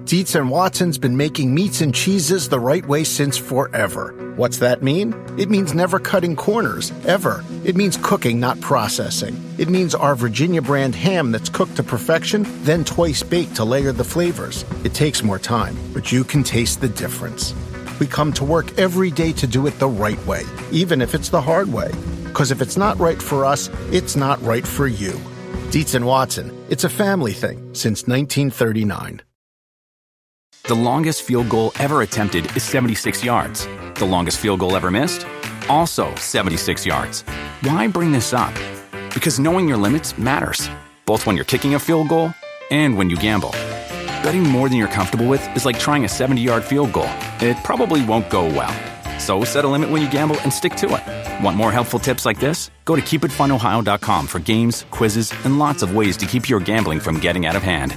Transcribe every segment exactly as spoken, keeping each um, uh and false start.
Dietz and Watson's been making meats and cheeses the right way since forever. What's that mean? It means never cutting corners, ever. It means cooking, not processing. It means our Virginia brand ham that's cooked to perfection, then twice baked to layer the flavors. It takes more time, but you can taste the difference. We come to work every day to do it the right way, even if it's the hard way. Because if it's not right for us, it's not right for you. Dietz and Watson, it's a family thing since nineteen thirty-nine. The longest field goal ever attempted is seventy-six yards. The longest field goal ever missed? Also seventy-six yards. Why bring this up? Because knowing your limits matters, both when you're kicking a field goal and when you gamble. Betting more than you're comfortable with is like trying a seventy-yard field goal. It probably won't go well. So set a limit when you gamble and stick to it. Want more helpful tips like this? Go to keep it fun ohio dot com for games, quizzes, and lots of ways to keep your gambling from getting out of hand.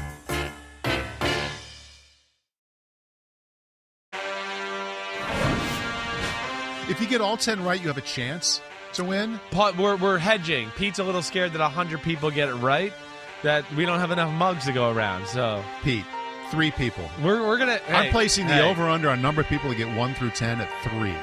If you get all ten right, you have a chance to win. We're, we're hedging. Pete's a little scared that one hundred people get it right, that we don't have enough mugs to go around. So, Pete, three people. We're, we're going to... I'm hey, placing the hey. over-under on number of people to get one through ten at three.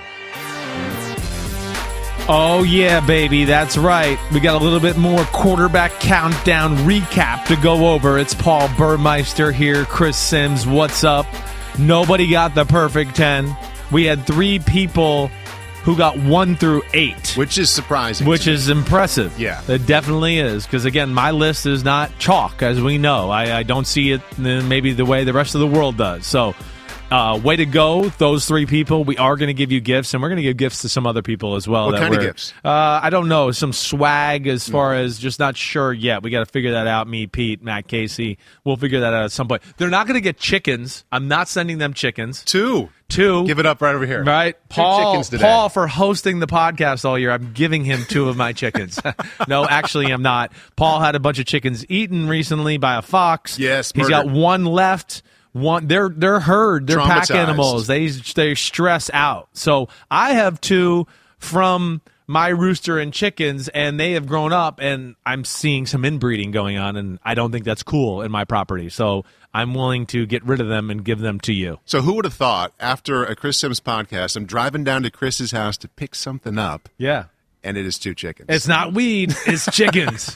Oh, yeah, baby. That's right. We got a little bit more quarterback countdown recap to go over. It's Paul Burmeister here. Chris Sims, what's up? Nobody got the perfect ten. We had three people who got one through eight. Which is surprising. Which is impressive. Yeah. It definitely is. Because, again, my list is not chalk, as we know. I, I don't see it maybe the way the rest of the world does. So, uh, way to go, those three people. We are going to give you gifts, and we're going to give gifts to some other people as well. What that kind of we're- gifts? Uh, I don't know. Some swag as far mm. as just not sure yet. We got to figure that out. Me, Pete, Matt Casey. We'll figure that out at some point. They're not going to get chickens. I'm not sending them chickens. Two. Two. Give it up right over here. Right. Two Paul, chickens today. Paul, for hosting the podcast all year, I'm giving him two of my chickens. No, actually, I'm not. Paul had a bunch of chickens eaten recently by a fox. Yes, He's got murdered. one left. One, they're they're herd, they're pack Traumatized. animals. They they stress out. So I have two from my rooster and chickens, and they have grown up, and I'm seeing some inbreeding going on, and I don't think that's cool in my property. So I'm willing to get rid of them and give them to you. So who would have thought, after a Chris Sims podcast, I'm driving down to Chris's house to pick something up, Yeah. and it is two chickens. It's not weed, it's chickens.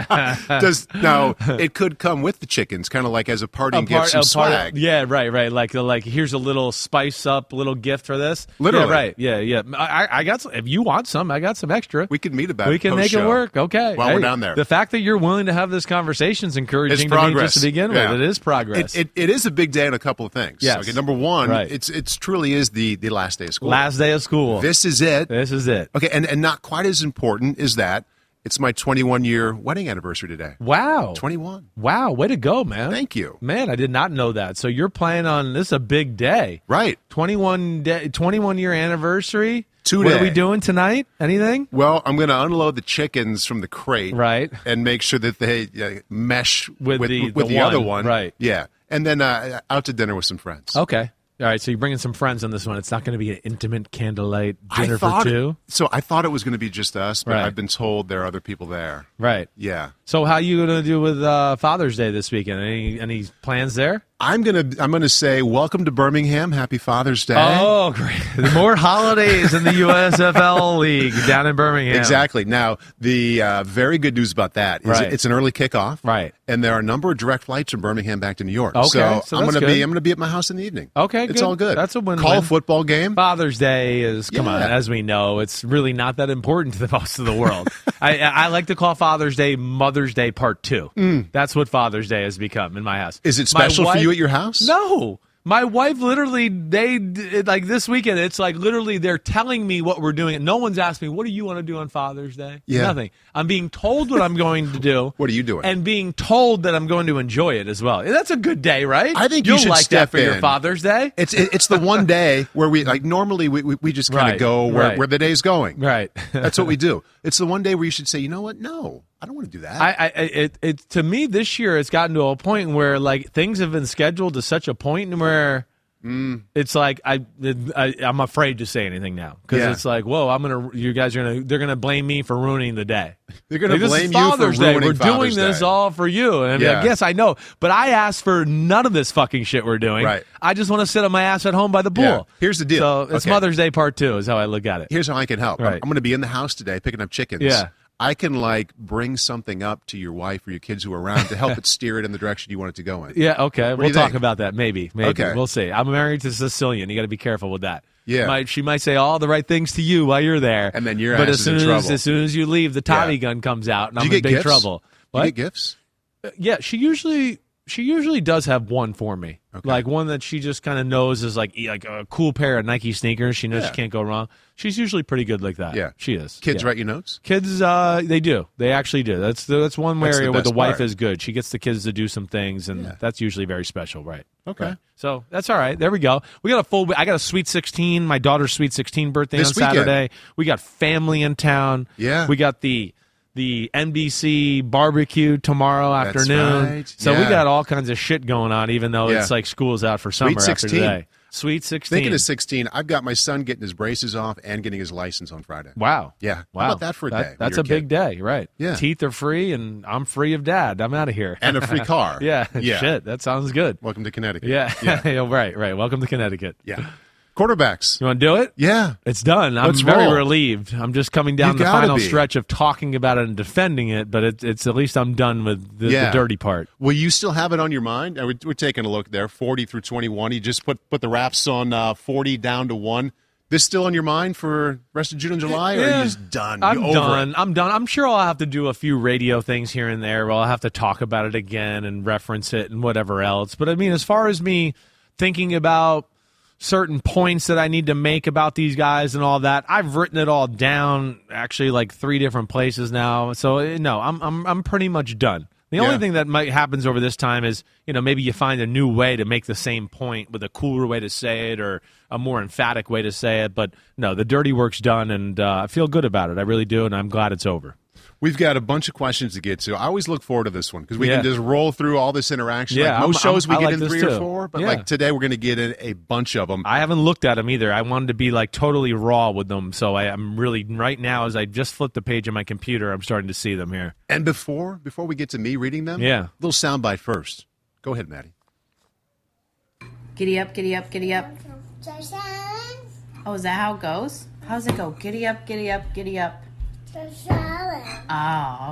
Does now it could come with the chickens, kind of like as a parting A part- gift, some a part of- swag. yeah, right, right. Like, like here's a little spice up, little gift for this. Literally. Yeah, right. Yeah, yeah. I, I got some. If you want some, I got some extra. We could meet about We it can make it post-show work. Okay. while we're down there. The fact that you're willing to have this conversation is encouraging It's to me progress. just to begin Yeah. with. It is progress. It, it, it is a big day on a couple of things. Yes. Okay, number one, Right. it's it's truly is the, the last day of school. Last day of school. This is it. This is it. Okay, and, and not quite as important is that it's my twenty-one year wedding anniversary today. Wow. twenty-one. Wow. Way to go, man. Thank you. Man, I did not know that. So you're planning on this is a big day. Right. twenty-one day, twenty-one year anniversary. Today. What are we doing tonight? Anything? Well, I'm going to unload the chickens from the crate, Right. and make sure that they uh, mesh With with, the- with the the, other one, one. right. Yeah, and then uh, out to dinner with some friends. Okay. All right, so you're bringing some friends on this one. It's not going to be an intimate candlelight dinner I thought, for two? So I thought it was going to be just us, but Right. I've been told there are other people there. Right. Yeah. So how you going to do with uh, Father's Day this weekend? Any any plans there? I'm gonna I'm gonna say welcome to Birmingham. Happy Father's Day. Oh, great. More holidays in the U S F L League down in Birmingham. Exactly. Now, the uh, very good news about that is Right. it's an early kickoff, Right. And there are a number of direct flights from Birmingham back to New York. Okay, so, so I'm that's gonna good. be I'm gonna be at my house in the evening. Okay, it's good. all good. That's a win-win. Call a football game. Father's Day is, come on, Yeah. as we know, it's really not that important to the most of the world. I, I like to call Father's Day Mother's Day Part Two. That's what Father's Day has become in my house. Is it My special for wife- you at your house? No. My wife literally, they, like this weekend, it's like literally they're telling me what we're doing. No one's asked me, what do you want to do on Father's Day? Yeah. Nothing. I'm being told what I'm going to do. What are you doing? And being told that I'm going to enjoy it as well. That's a good day, right? I think you You'll should like step that for your in. Father's Day. It's it, it's the one day where we like normally we we, we just kind of Right, go where, right. where the day's going. Right. That's what we do. It's the one day where you should say, you know what? No, I don't want to do that. I, I, it, it, to me, this year, it's gotten to a point where like things have been scheduled to such a point where Mm. It's like I, I I'm afraid to say anything now because Yeah. it's like, whoa, I'm gonna, you guys are gonna, they're gonna blame me for ruining the day. They're going to Like, blame this is you Father's for Day. ruining We're doing Father's this Day. all for you. And I mean, Yeah. I guess I know, but I asked for none of this fucking shit we're doing. Right. I just want to sit on my ass at home by the pool. Yeah. Here's the deal. So it's Okay. Mother's Day part two is how I look at it. Here's how I can help. Right. I'm, I'm going to be in the house today picking up chickens. Yeah. I can like bring something up to your wife or your kids who are around to help it steer it in the direction you want it to go in. Yeah, okay. do We'll you talk think? about that. Maybe. Maybe. Okay. We'll see. I'm married to Sicilian. You got to be careful with that. Yeah. Might, she might say all the right things to you while you're there. And then your but ass as is soon in as, trouble. as soon as you leave, the Tommy Yeah. gun comes out, and Do I'm you in get big gifts? trouble. Do What? you get gifts? Yeah, she usually she usually does have one for me, Okay. like one that she just kind of knows is like like a cool pair of Nike sneakers. She knows Yeah. she can't go wrong. She's usually pretty good like that. Yeah. she is. Kids yeah. write you notes? Kids, uh, they do. They actually do. That's the, that's one That's the area where the best wife part. is good. She gets the kids to do some things, and Yeah. that's usually very special, right? Okay. Right. So that's all right. There we go. We got a full. I got a sweet sixteen. My daughter's sweet sixteen birthday This on weekend. Saturday. We got family in town. Yeah. We got the the N B C barbecue tomorrow That's afternoon. right. So we Yeah. got all kinds of shit going on, even though Yeah. it's like school's out for summer Sweet after sixteen. today. Sweet sixteen. Thinking of sixteen, I've got my son getting his braces off and getting his license on Friday. Wow. Yeah. How Wow. about that for a day when That's you're a a big kid? day, right? Yeah. Teeth are free, and I'm free of dad. I'm out of here. And a free car. yeah. Yeah. Shit. That sounds good. Welcome to Connecticut. Yeah. Yeah. Yeah, right, right. Welcome to Connecticut. Yeah. Quarterbacks. You want to do it? Yeah. It's done. I'm Let's very roll. relieved. I'm just coming down You the gotta final be. stretch of talking about it and defending it, but it, it's at least I'm done with the, Yeah. the dirty part. Will you still have it on your mind? Uh, We're, we're taking a look there, forty through twenty-one. You just put put the wraps on uh, forty down to one. This still on your mind for rest of June and July, or are Yeah. you just done? I'm You over done. it? I'm done. I'm sure I'll have to do a few radio things here and there where I'll have to talk about it again and reference it and whatever else. But I mean, as far as me thinking about certain points that I need to make about these guys and all that, I've written it all down actually like three different places now. So eh, no, I'm I'm I'm pretty much done. The only Yeah. thing that might happens over this time is, you know, maybe you find a new way to make the same point with a cooler way to say it or a more emphatic way to say it. But no, the dirty work's done, and uh, I feel good about it. I really do, and I'm glad it's over. We've got a bunch of questions to get to. I always look forward to this one because we Yeah. can just roll through all this interaction. Yeah, like most I'm- shows, I'm- we I get like in this three too. or four, but Yeah. like today, we're going to get in a bunch of them. I haven't looked at them either. I wanted to be like totally raw with them, so I, I'm really right now as I just flipped the page on my computer, I'm starting to see them here. And before before we get to me reading them, Yeah. little soundbite first. Go ahead, Maddie. Giddy up, giddy up, giddy up. Oh, is that how it goes? How does it go? Giddy up, giddy up, giddy up. Oh.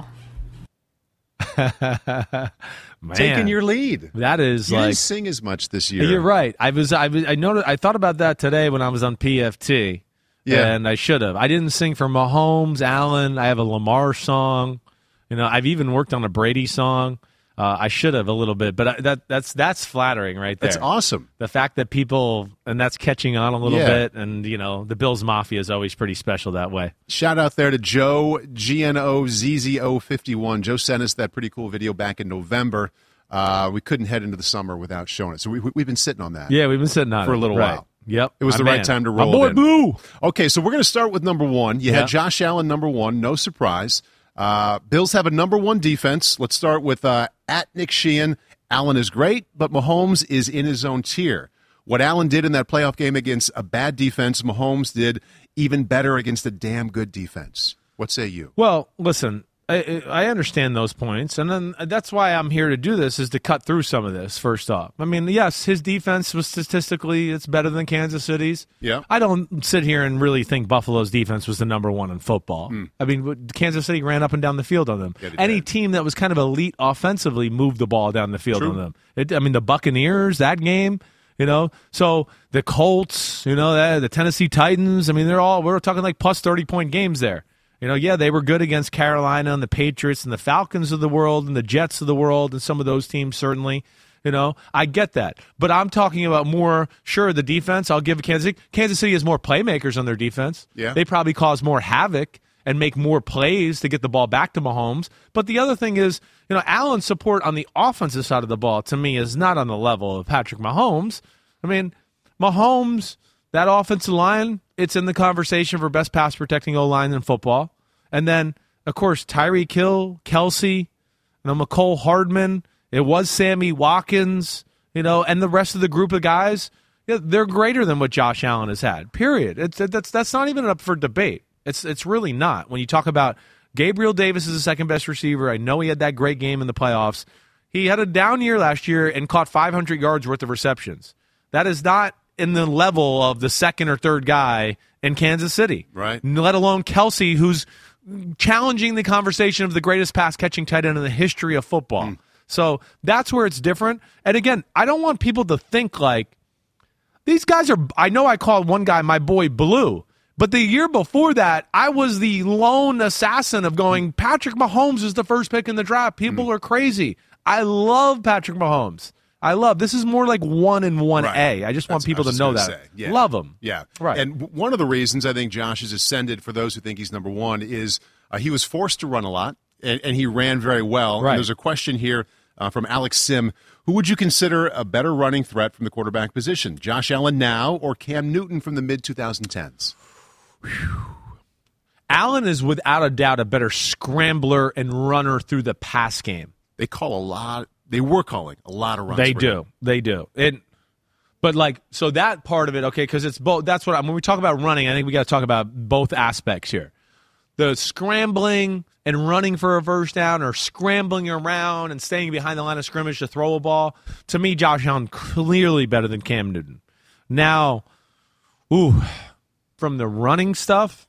Man, Taking your lead. that is You like didn't sing as much this year. You're right. I was. I was. I noticed. I thought about that today when I was on P F T. Yeah. And I should have. I didn't sing for Mahomes, Allen. I have a Lamar song. You know, I've even worked on a Brady song. Uh, I should have a little bit, but I, that that's that's flattering right there. That's awesome. The fact that people and that's catching on a little Yeah. bit, and you know, the Bills Mafia is always pretty special that way. Shout out there to Joe G N O Z Z O fifty-one. Joe sent us that pretty cool video back in November. Uh, we couldn't head into the summer without showing it, so we, we've been sitting on that. Yeah, we've been sitting on For it a little right. while. Yep, It was my the right man. time to My roll boy it in. Boo. Okay, so we're going to start with number one. You Yeah. had Josh Allen number one, no surprise. Uh, Bills have a number one defense. Let's start with uh, at Nick Sheehan. Allen is great, but Mahomes is in his own tier. What Allen did in that playoff game against a bad defense, Mahomes did even better against a damn good defense. What say you? Well, listen, I, I understand those points, and then that's why I'm here to do this, is to cut through some of this, first off. I mean, yes, his defense was statistically, it's better than Kansas City's. Yeah. I don't sit here and really think Buffalo's defense was the number one in football. I mean, Kansas City ran up and down the field on them. Hmm. Yeah, they Any did. team that was kind of elite offensively moved the ball down the field True. on them. It, I mean, the Buccaneers, that game, you know, so the Colts, you know, that, the Tennessee Titans, I mean, they're all, we're talking like plus thirty-point games there. You know, yeah, they were good against Carolina and the Patriots and the Falcons of the world and the Jets of the world and some of those teams, certainly. You know, I get that. But I'm talking about more, sure, the defense. I'll give Kansas City. Kansas City has more playmakers on their defense. Yeah. They probably cause more havoc and make more plays to get the ball back to Mahomes. But the other thing is, you know, Allen's support on the offensive side of the ball, to me, is not on the level of Patrick Mahomes. I mean, Mahomes, that offensive line, it's in the conversation for best pass protecting O-line in football. And then, of course, Tyreek Hill, Kelsey, you know, McCole Hardman. It was Sammy Watkins, you know, and the rest of the group of guys. Yeah, they're greater than what Josh Allen has had. Period. It's that's that's not even up for debate. It's it's really not. When you talk about Gabriel Davis is the second best receiver, I know he had that great game in the playoffs. He had a down year last year and caught five hundred yards worth of receptions. That is not in the level of the second or third guy in Kansas City. Right. Let alone Kelsey, who's challenging the conversation of the greatest pass-catching tight end in the history of football. Mm. So that's where it's different. And again, I don't want people to think like, these guys are, I know I called one guy my boy Blue, but the year before that, I was the lone assassin of going, Patrick Mahomes is the first pick in the draft. People mm. are crazy. I love Patrick Mahomes. I love, this is more like one and one A. Right. I just That's, want people to know that. Say, yeah. Love him. Yeah. Right. And w- one of the reasons I think Josh has ascended, for those who think he's number one, is uh, he was forced to run a lot, and, and he ran very well. Right. And there's a question here uh, from Alex Sim. Who would you consider a better running threat from the quarterback position? Josh Allen now or Cam Newton from the mid twenty tens? Allen is without a doubt a better scrambler and runner through the pass game. They call a lot. They were calling a lot of runs. They for do. him. They do. And but like so that part of it, okay, because it's both. That's what I, when we talk about running, I think we got to talk about both aspects here. The scrambling and running for a first down, or scrambling around and staying behind the line of scrimmage to throw a ball. To me, Josh Allen clearly better than Cam Newton. Now, ooh, from the running stuff,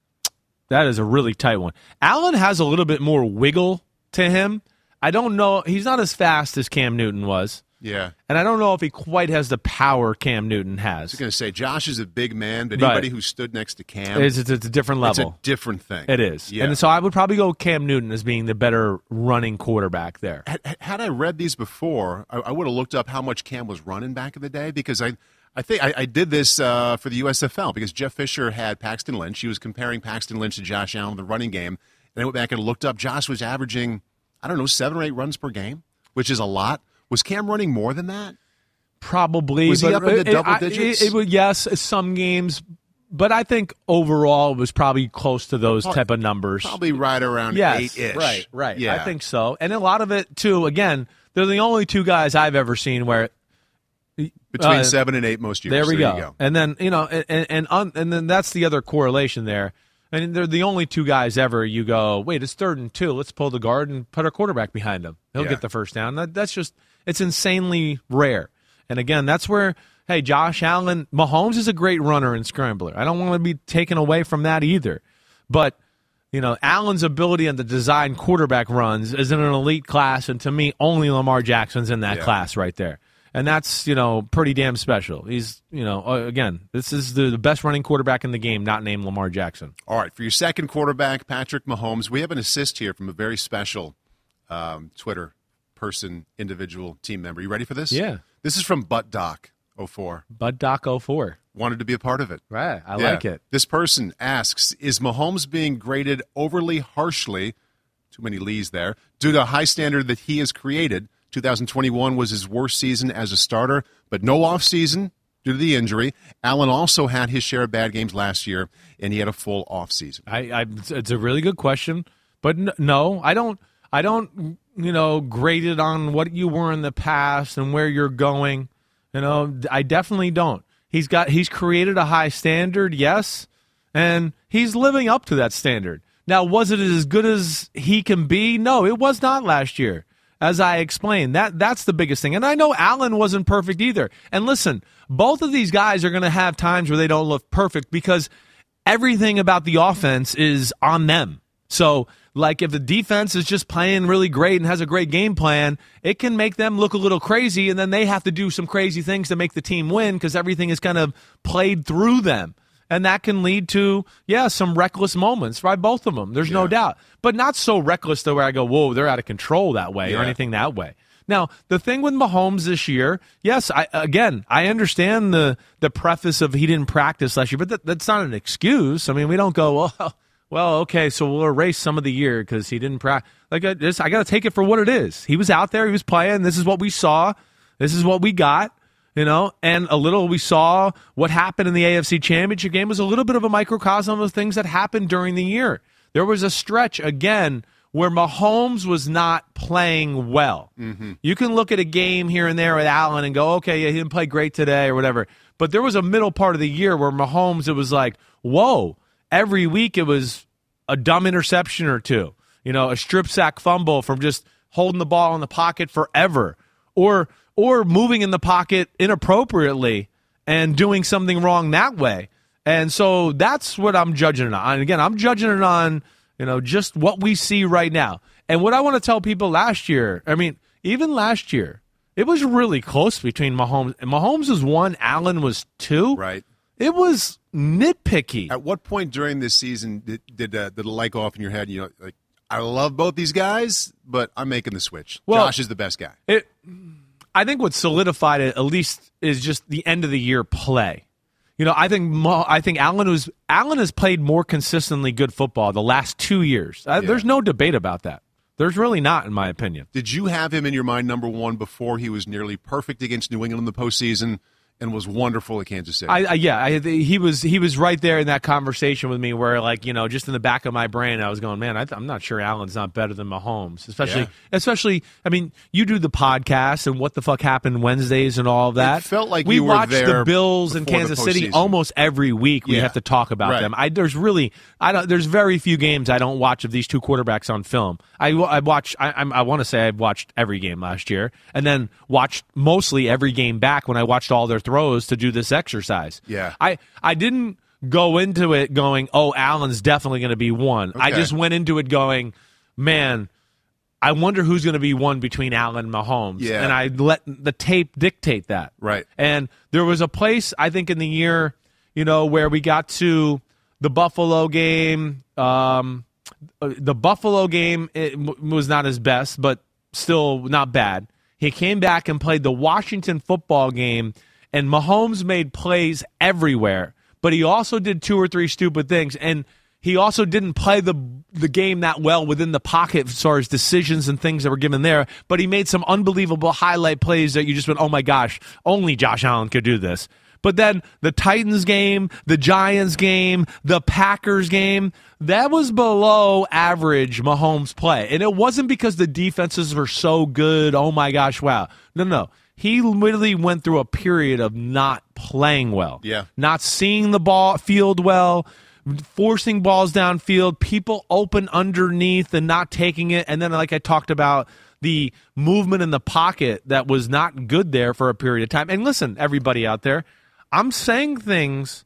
that is a really tight one. Allen has a little bit more wiggle to him. I don't know. He's not as fast as Cam Newton was. Yeah. And I don't know if he quite has the power Cam Newton has. I was going to say, Josh is a big man, but Right. anybody who stood next to Cam, It's, it's, it's a different level. It's a different thing. It is. Yeah. And so I would probably go Cam Newton as being the better running quarterback there. Had, had I read these before, I, I would have looked up how much Cam was running back in the day, because I, I think I, I did this uh, for the U S F L because Jeff Fisher had Paxton Lynch. He was comparing Paxton Lynch to Josh Allen in the running game. And I went back and looked up. Josh was averaging, I don't know, seven or eight runs per game, which is a lot. Was Cam running more than that? Probably. Was he but up in the it- double I- digits? It, it, would- yes, some games. But I think overall it was probably close to those Probably- type of numbers. Probably right around Yes, eight-ish. right, right. Yeah. I think so. And a lot of it, too, again, they're the only two guys I've ever seen where Between uh, seven and eight most years. There we You go. And then, you know, and and, and, and then that's the other correlation there. And they're the only two guys ever you go, wait, it's third and two. Let's pull the guard and put our quarterback behind him. He'll Yeah. get the first down. That, that's just, it's insanely rare. And again, that's where, hey, Josh Allen, Mahomes is a great runner and scrambler. I don't want to be taken away from that either. But, you know, Allen's ability and the design quarterback runs is in an elite class. And to me, only Lamar Jackson's in that Yeah. class right there. And that's, you know, pretty damn special. He's, you know, uh, again, this is the, the best running quarterback in the game, not named Lamar Jackson. All right, for your second quarterback, Patrick Mahomes, we have an assist here from a very special um, Twitter person, individual, team member. You ready for this? Yeah. This is from Butt Doc oh four. Bud Doc oh four. Wanted to be a part of it. Right. I Yeah. like it. This person asks, is Mahomes being graded overly harshly, too many Lees there, due to a high standard that he has created? twenty twenty-one was his worst season as a starter, but no offseason due to the injury. Allen also had his share of bad games last year, and he had a full offseason. I, I, it's a really good question. But n- no, I don't, I don't, you know, grade it on what you were in the past and where you're going. You know, I definitely don't. He's got, he's created a high standard, yes, and he's living up to that standard. Now, was it as good as he can be? No, it was not last year. As I explained, that that's the biggest thing. And I know Allen wasn't perfect either. And listen, both of these guys are going to have times where they don't look perfect because everything about the offense is on them. So, like, if the defense is just playing really great and has a great game plan, it can make them look a little crazy, and then they have to do some crazy things to make the team win because everything is kind of played through them. And that can lead to, yeah, some reckless moments by both of them. There's no Yeah. doubt. But not so reckless to where I go, whoa, they're out of control that way or Yeah. anything that way. Now, the thing with Mahomes this year, yes, I again, I understand the the preface of he didn't practice last year, but that, that's not an excuse. I mean, we don't go, well, well okay, so we'll erase some of the year because he didn't practice. Like, I, just, I got to take it for what it is. He was out there. He was playing. This is what we saw. This is what we got. You know, and a little we saw what happened in the A F C Championship game was a little bit of a microcosm of things that happened during the year. There was a stretch, again, where Mahomes was not playing well. Mm-hmm. You can look at a game here and there with Allen and go, okay, yeah, he didn't play great today or whatever. But there was a middle part of the year where Mahomes, it was like, whoa, every week it was a dumb interception or two, you know, a strip sack fumble from just holding the ball in the pocket forever, or or moving in the pocket inappropriately and doing something wrong that way. And so that's what I'm judging it on. And again, I'm judging it on, you know, just what we see right now. And what I want to tell people last year, I mean, even last year, it was really close between Mahomes. Mahomes was one, Allen was two. Right. It was nitpicky. At what point during this season did did, uh, did the light go off in your head? You know, like, I love both these guys, but I'm making the switch. Well, Josh is the best guy. It, I think what solidified it, at least, is just the end of the year play. You know, I think I think Allen was Allen has played more consistently good football the last two years. Yeah. There's no debate about that. There's really not, in my opinion. Did you have him in your mind number one before he was nearly perfect against New England in the postseason and was wonderful at Kansas City? I, I, yeah, I, he was he was right there in that conversation with me where, like, you know, just in the back of my brain, I was going, man, I, I'm not sure Allen's not better than Mahomes. Especially, yeah. especially, I mean, you do the podcast and What the Fuck Happened Wednesdays and all of that. It felt like we you were watch there the Bills in Kansas City almost every week. We yeah. have to talk about right. them. I, there's really, I don't. There's very few games I don't watch of these two quarterbacks on film. I, I watch. I, I, I want to say I've watched every game last year, and then watched mostly every game back when I watched all their throws to do this exercise. Yeah. I, I didn't go into it going, oh, Allen's definitely going to be one. Okay. I just went into it going, man, I wonder who's going to be one between Allen and Mahomes. Yeah. And I let the tape dictate that. Right. And there was a place, I think, in the year, you know, where we got to the Buffalo game. Um, the Buffalo game it w- was not his best, but still not bad. He came back and played the Washington football game, and Mahomes made plays everywhere, but he also did two or three stupid things, and he also didn't play the the game that well within the pocket as far as decisions and things that were given there, but he made some unbelievable highlight plays that you just went, oh my gosh, only Josh Allen could do this. But then the Titans game, the Giants game, the Packers game, that was below average Mahomes play. And it wasn't because the defenses were so good, oh my gosh, wow. No, no. He literally went through a period of not playing well. Yeah. Not seeing the ball field well, forcing balls downfield, people open underneath and not taking it. And then, like I talked about, the movement in the pocket that was not good there for a period of time. And listen, everybody out there, I'm saying things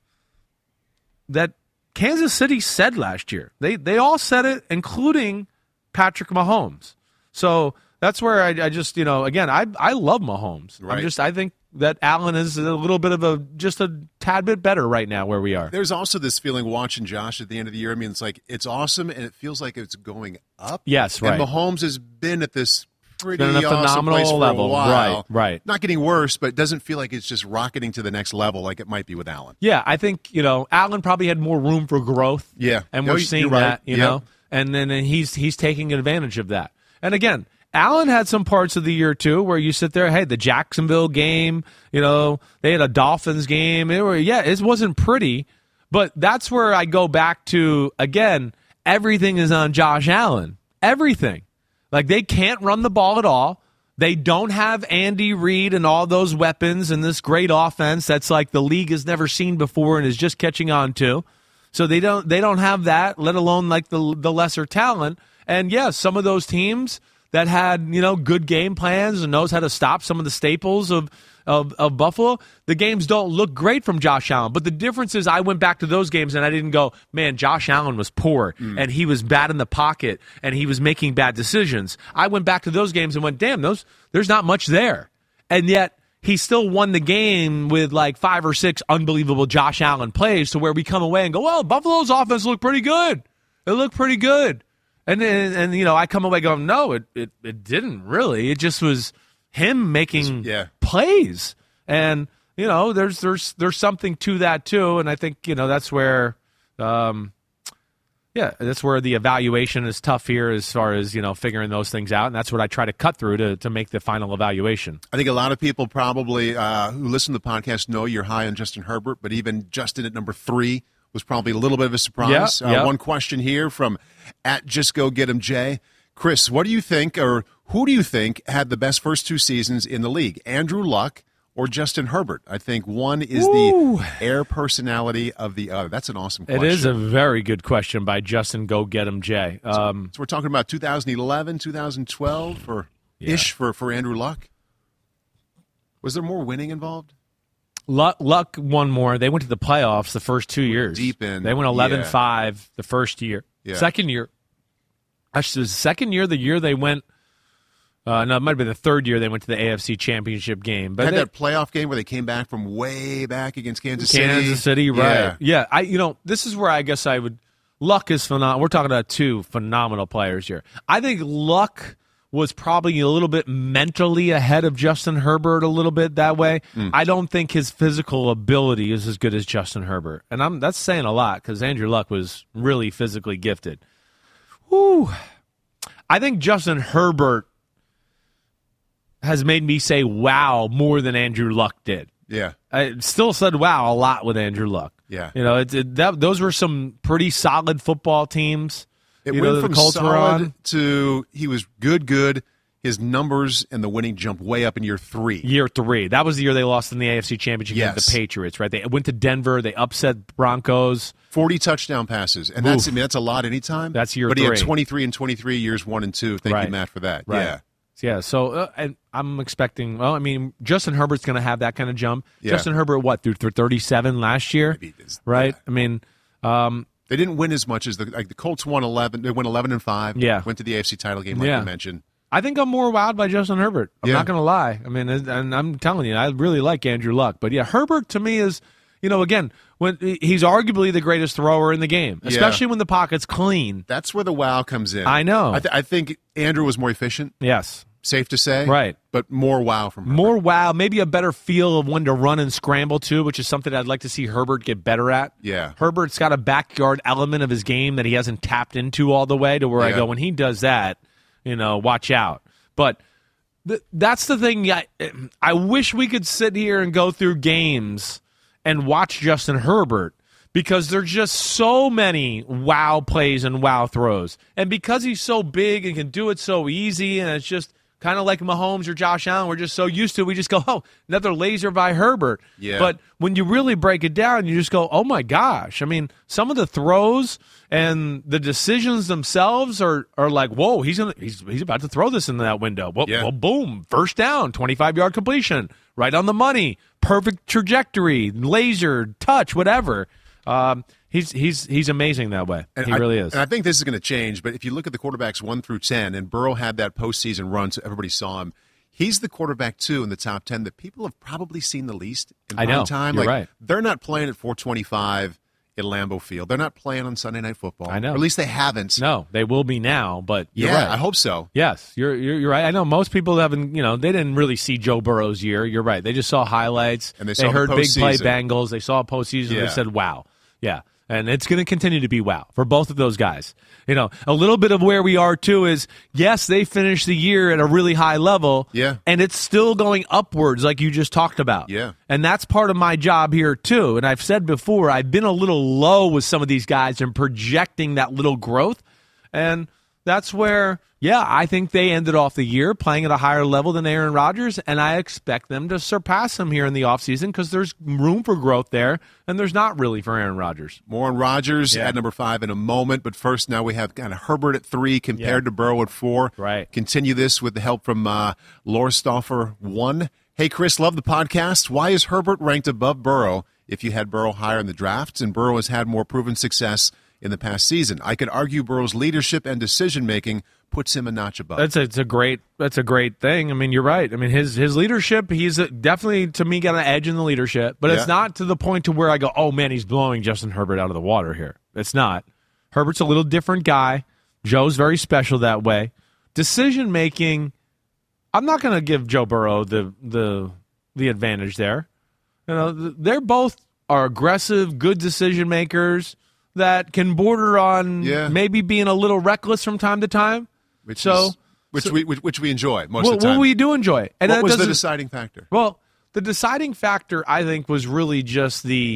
that Kansas City said last year. They they all said it, including Patrick Mahomes. So that's where I, I just, you know, again, I I love Mahomes. Right. I'm just, I think that Allen is a little bit of a, just a tad bit better right now where we are. There's also this feeling watching Josh at the end of the year. I mean, it's like, it's awesome, and it feels like it's going up. Yes, right. And Mahomes has been at this pretty been at a awesome phenomenal place for level. a while. Right, right. Not getting worse, but it doesn't feel like it's just rocketing to the next level like it might be with Allen. Yeah, I think, you know, Allen probably had more room for growth. Yeah. And No, we're you're seeing right. that, you Yeah. know, and then and he's he's taking advantage of that. And again, Allen had some parts of the year, too, where you sit there, hey, the Jacksonville game, you know, they had a Dolphins game. It were, yeah, it wasn't pretty, but that's where I go back to, again, everything is on Josh Allen. Everything. Like, they can't run the ball at all. They don't have Andy Reid and all those weapons and this great offense that's like the league has never seen before and is just catching on to. So they don't they don't have that, let alone like the the lesser talent. And yes, yeah, some of those teams that had, you know, good game plans and knows how to stop some of the staples of, of, of Buffalo, the games don't look great from Josh Allen. But the difference is I went back to those games and I didn't go, man, Josh Allen was poor mm. and he was bad in the pocket and he was making bad decisions. I went back to those games and went, damn, those there's not much there. And yet he still won the game with like five or six unbelievable Josh Allen plays to where we come away and go, well, Buffalo's offense looked pretty good. It looked pretty good. And, and, and you know, I come away going, no, it, it, it didn't really. It just was him making yeah. plays. And, you know, there's there's there's something to that, too. And I think, you know, that's where, um, yeah, that's where the evaluation is tough here as far as, you know, figuring those things out. And that's what I try to cut through to, to make the final evaluation. I think a lot of people probably uh, who listen to the podcast know you're high on Justin Herbert, but even Justin at number three was probably a little bit of a surprise. Yeah, uh, yeah. One question here from at Just Go Get Him Jay. Chris, what do you think, or who do you think had the best first two seasons in the league, Andrew Luck or Justin Herbert? I think one is Ooh. the air personality of the other. That's an awesome question. It is a very good question by Justin Go Get 'em Jay. Um, so, so we're talking about two thousand eleven, two thousand twelve, or yeah. ish for, for Andrew Luck. Was there more winning involved? Luck, Luck won more. They went to the playoffs the first two years. Deep in. They went eleven yeah. five the first year. Yeah. Second year. Actually, the second year, the year they went, uh, no, it might have been the third year they went to the A F C Championship game. But they had they, that playoff game where they came back from way back against Kansas City. Kansas City, right. Yeah. yeah, I. You know, this is where I guess I would, Luck is phenomenal. We're talking about two phenomenal players here. I think Luck was probably a little bit mentally ahead of Justin Herbert a little bit that way. Mm. I don't think his physical ability is as good as Justin Herbert. And I'm that's saying a lot because Andrew Luck was really physically gifted. Whew. I think Justin Herbert has made me say wow more than Andrew Luck did. Yeah. I still said wow a lot with Andrew Luck. Yeah. You know, it, it, that, those were some pretty solid football teams. It you went know, from the Colts solid were on. to he was good, good. His numbers and the winning jumped way up in year three. Year three. That was the year they lost in the A F C Championship yes. against the Patriots, right? They went to Denver. They upset Broncos. forty touchdown passes. And that's I mean, that's a lot anytime. That's year but three. But he had twenty-three and twenty-three years one and two. Thank right. you, Matt, for that. Right. Yeah. Yeah, so uh, and I'm expecting, well, I mean, Justin Herbert's going to have that kind of jump. Yeah. Justin Herbert, what, through thirty-seven last year? Maybe it is, right? Yeah. I mean, um, they didn't win as much as the like the Colts won eleven. They went eleven and five. Yeah. Went to the A F C title game, like yeah. you mentioned. I think I'm more wowed by Justin Herbert. I'm yeah. not going to lie. I mean, and I'm telling you, I really like Andrew Luck. But yeah, Herbert to me is, you know, again, when he's arguably the greatest thrower in the game, especially yeah. when the pocket's clean. That's where the wow comes in. I know. I, th- I think Andrew was more efficient. Yes. Safe to say. Right. But more wow from Herbert. More wow, maybe a better feel of when to run and scramble too, which is something I'd like to see Herbert get better at. Yeah. Herbert's got a backyard element of his game that he hasn't tapped into all the way to where yeah. I go, when he does that, you know, watch out. But th- that's the thing. I, I wish we could sit here and go through games and watch Justin Herbert because there's just so many wow plays and wow throws. And because he's so big and can do it so easy, and it's just kind of like Mahomes or Josh Allen, we're just so used to it, we just go, oh, another laser by Herbert. Yeah. But when you really break it down, you just go, oh, my gosh. I mean, some of the throws and the decisions themselves are are like, whoa, he's gonna, he's he's about to throw this in that window. Well, yeah. well boom, first down, twenty-five-yard completion, right on the money, perfect trajectory, laser, touch, whatever. Um, he's he's he's amazing that way. And he I, really is. And I think this is going to change, but if you look at the quarterbacks one through ten, and Burrow had that postseason run, so everybody saw him. He's the quarterback, too, in the top ten that people have probably seen the least in I prime know. time. You're like, right. They're not playing at four twenty-five at Lambeau Field. They're not playing on Sunday Night Football. I know. Or at least they haven't. No, they will be now, but you're yeah, right. I hope so. Yes, you're, you're you're right. I know most people haven't, you know, they didn't really see Joe Burrow's year. You're right. They just saw highlights. And they, they saw heard the big play postseason. Bengals. They saw a postseason. Yeah. They said, wow. Yeah. And it's going to continue to be wow for both of those guys. You know, a little bit of where we are, too, is, yes, they finished the year at a really high level. Yeah. And it's still going upwards like you just talked about. Yeah. And that's part of my job here, too. And I've said before, I've been a little low with some of these guys and projecting that little growth. And that's where, yeah, I think they ended off the year playing at a higher level than Aaron Rodgers, and I expect them to surpass him here in the offseason because there's room for growth there, and there's not really for Aaron Rodgers. More on Rodgers Yeah. at number five in a moment, but first now we have kind of Herbert at three compared Yeah. to Burrow at four. Right. Continue this with the help from uh, Laura Stauffer, one. Hey, Chris, love the podcast. Why is Herbert ranked above Burrow if you had Burrow higher in the drafts, and Burrow has had more proven success in the past season? I could argue Burrow's leadership and decision-making puts him a notch above. That's a, it's a great that's a great thing. I mean, you're right. I mean, his his leadership, he's a, definitely, to me, got an edge in the leadership, but Yeah. it's not to the point to where I go, oh, man, he's blowing Justin Herbert out of the water here. It's not. Herbert's a little different guy. Joe's very special that way. Decision-making, I'm not going to give Joe Burrow the the the advantage there. You know, they're both are aggressive, good decision makers that can border on Yeah. maybe being a little reckless from time to time. Which so, is, which so- we which, which we enjoy most well, of the time. well, we do enjoy it. And what that was the doesn't- deciding factor? Well, the deciding factor, I think, was really just the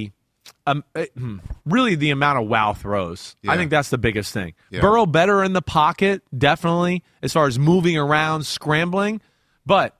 Um, it, really, the amount of wow throws. Yeah. I think that's the biggest thing. Yeah. Burrow better in the pocket, definitely, as far as moving around, scrambling. But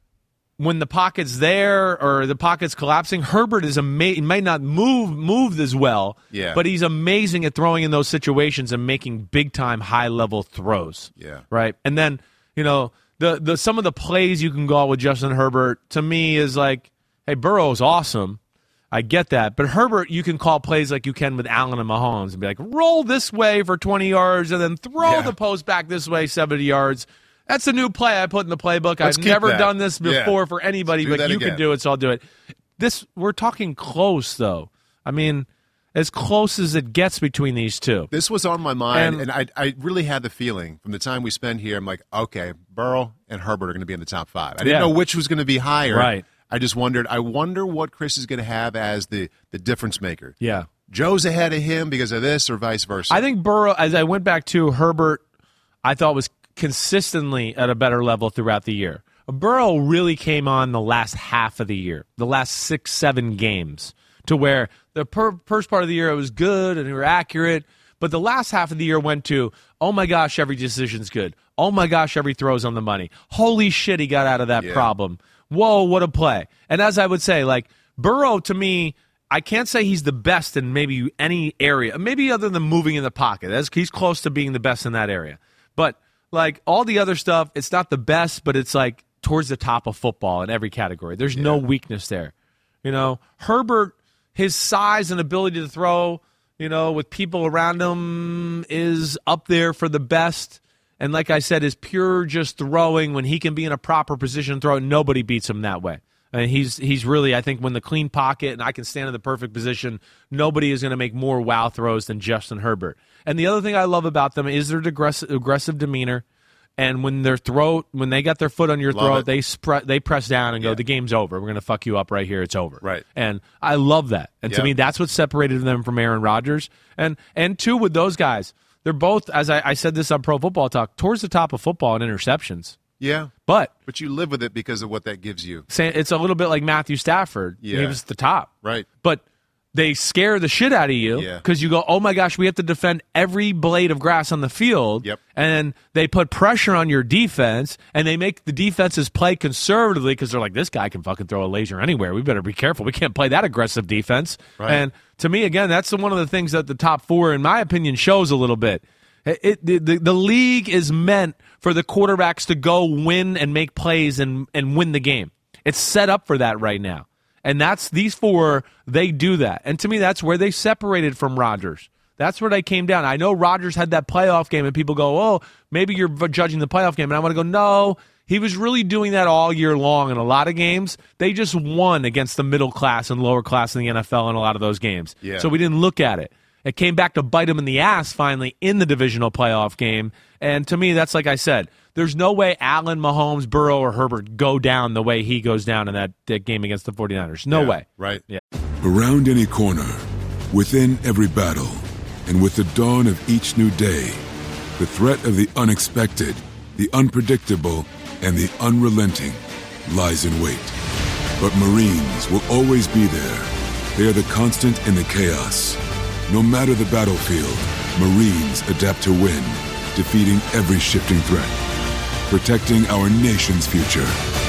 when the pocket's there or the pocket's collapsing, Herbert is amazing. He may not move moved as well, yeah. but he's amazing at throwing in those situations and making big-time, high-level throws. Yeah. Right? And then, you know, the the some of the plays you can go out with Justin Herbert, to me, is like, hey, Burrow's awesome. I get that. But Herbert, you can call plays like you can with Allen and Mahomes and be like, roll this way for twenty yards and then throw yeah. the post back this way seventy yards. That's a new play I put in the playbook. Let's I've keep never that. done this before yeah. for anybody, do but you again. can do it, so I'll do it. This We're talking close, though. I mean, as close as it gets between these two. This was on my mind, And- and, I, I really had the feeling from the time we spent here, I'm like, okay, Burrow and Herbert are going to be in the top five. I didn't Yeah. know which was going to be higher. Right. I just wondered, I wonder what Chris is going to have as the, the difference maker. Yeah. Joe's ahead of him because of this or vice versa. I think Burrow, as I went back to Herbert, I thought was consistently at a better level throughout the year. Burrow really came on the last half of the year, the last six, seven games, to where the per- first part of the year it was good and they were accurate, but the last half of the year went to, oh my gosh, every decision's good. Oh my gosh, every throw's on the money. Holy shit, he got out of that Yeah. problem. Whoa, what a play. And as I would say, like, Burrow, to me, I can't say he's the best in maybe any area, maybe other than moving in the pocket. That's, he's close to being the best in that area. But, like, all the other stuff, it's not the best, but it's, like, towards the top of football in every category. There's Yeah. no weakness there. You know, Herbert, his size and ability to throw, you know, with people around him is up there for the best. And like I said, is pure just throwing when he can be in a proper position to throw. Nobody beats him that way. And he's he's really, I think, when the clean pocket and I can stand in the perfect position, nobody is going to make more wow throws than Justin Herbert. And the other thing I love about them is their aggressive, aggressive demeanor. And when their throat, when they got their foot on your Love throat, it. they spre- they press down and go, Yeah. the game's over. We're going to fuck you up right here. It's over. Right. And I love that. And to Yeah. me, that's what separated them from Aaron Rodgers. And and two, with those guys, they're both, as I, I said this on Pro Football Talk, towards the top of football in interceptions. Yeah. But But you live with it because of what that gives you. say- it's a little bit like Matthew Stafford. Yeah. He was at the top. Right. But they scare the shit out of you Yeah. because you go, oh my gosh, we have to defend every blade of grass on the field. Yep. And they put pressure on your defense, and they make the defenses play conservatively because they're like, this guy can fucking throw a laser anywhere. We better be careful. We can't play that aggressive defense. Right. And to me, again, that's the, one of the things that the top four, in my opinion, shows a little bit. It, it, the, the, the league is meant for the quarterbacks to go win and make plays and, and win the game. It's set up for that right now. And that's these four, they do that. And to me, that's where they separated from Rodgers. That's where they came down. I know Rodgers had that playoff game, and people go, oh, maybe you're judging the playoff game. And I want to go, no, he was really doing that all year long in a lot of games. They just won against the middle class and lower class in the N F L in a lot of those games. Yeah. So we didn't look at it. It came back to bite him in the ass finally in the divisional playoff game. And to me, that's like I said, there's no way Allen, Mahomes, Burrow, or Herbert go down the way he goes down in that, that game against the 49ers. No Yeah, way. Right. Yeah. Around any corner, within every battle, and with the dawn of each new day, the threat of the unexpected, the unpredictable, and the unrelenting lies in wait. But Marines will always be there. They are the constant in the chaos. No matter the battlefield, Marines adapt to win, defeating every shifting threat, protecting our nation's future.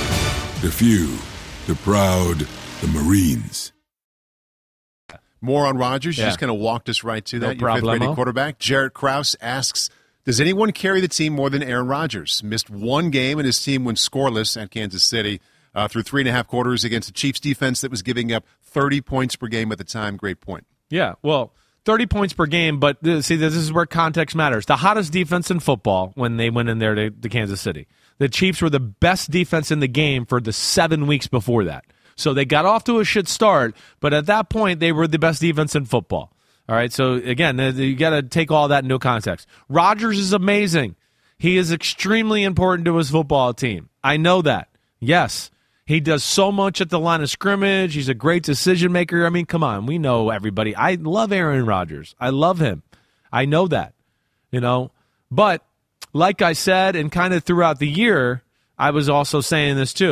The few, the proud, the Marines. More on Rodgers. You Yeah. just kind of walked us right to No that. Your fifth-rated problemo. quarterback. Jarrett Krause asks, does anyone carry the team more than Aaron Rodgers? Missed one game and his team went scoreless at Kansas City uh, through three and a half quarters against the Chiefs defense that was giving up thirty points per game at the time. Great point. Yeah, well, thirty points per game, but th- see, this is where context matters. The hottest defense in football when they went in there to, to Kansas City. The Chiefs were the best defense in the game for the seven weeks before that. So they got off to a shit start, but at that point, they were the best defense in football. All right, so again, you got to take all that into context. Rodgers is amazing. He is extremely important to his football team. I know that. Yes. He does so much at the line of scrimmage. He's a great decision maker. I mean, come on. We know everybody. I love Aaron Rodgers. I love him. I know that. You know, but like I said, and kind of throughout the year, I was also saying this too.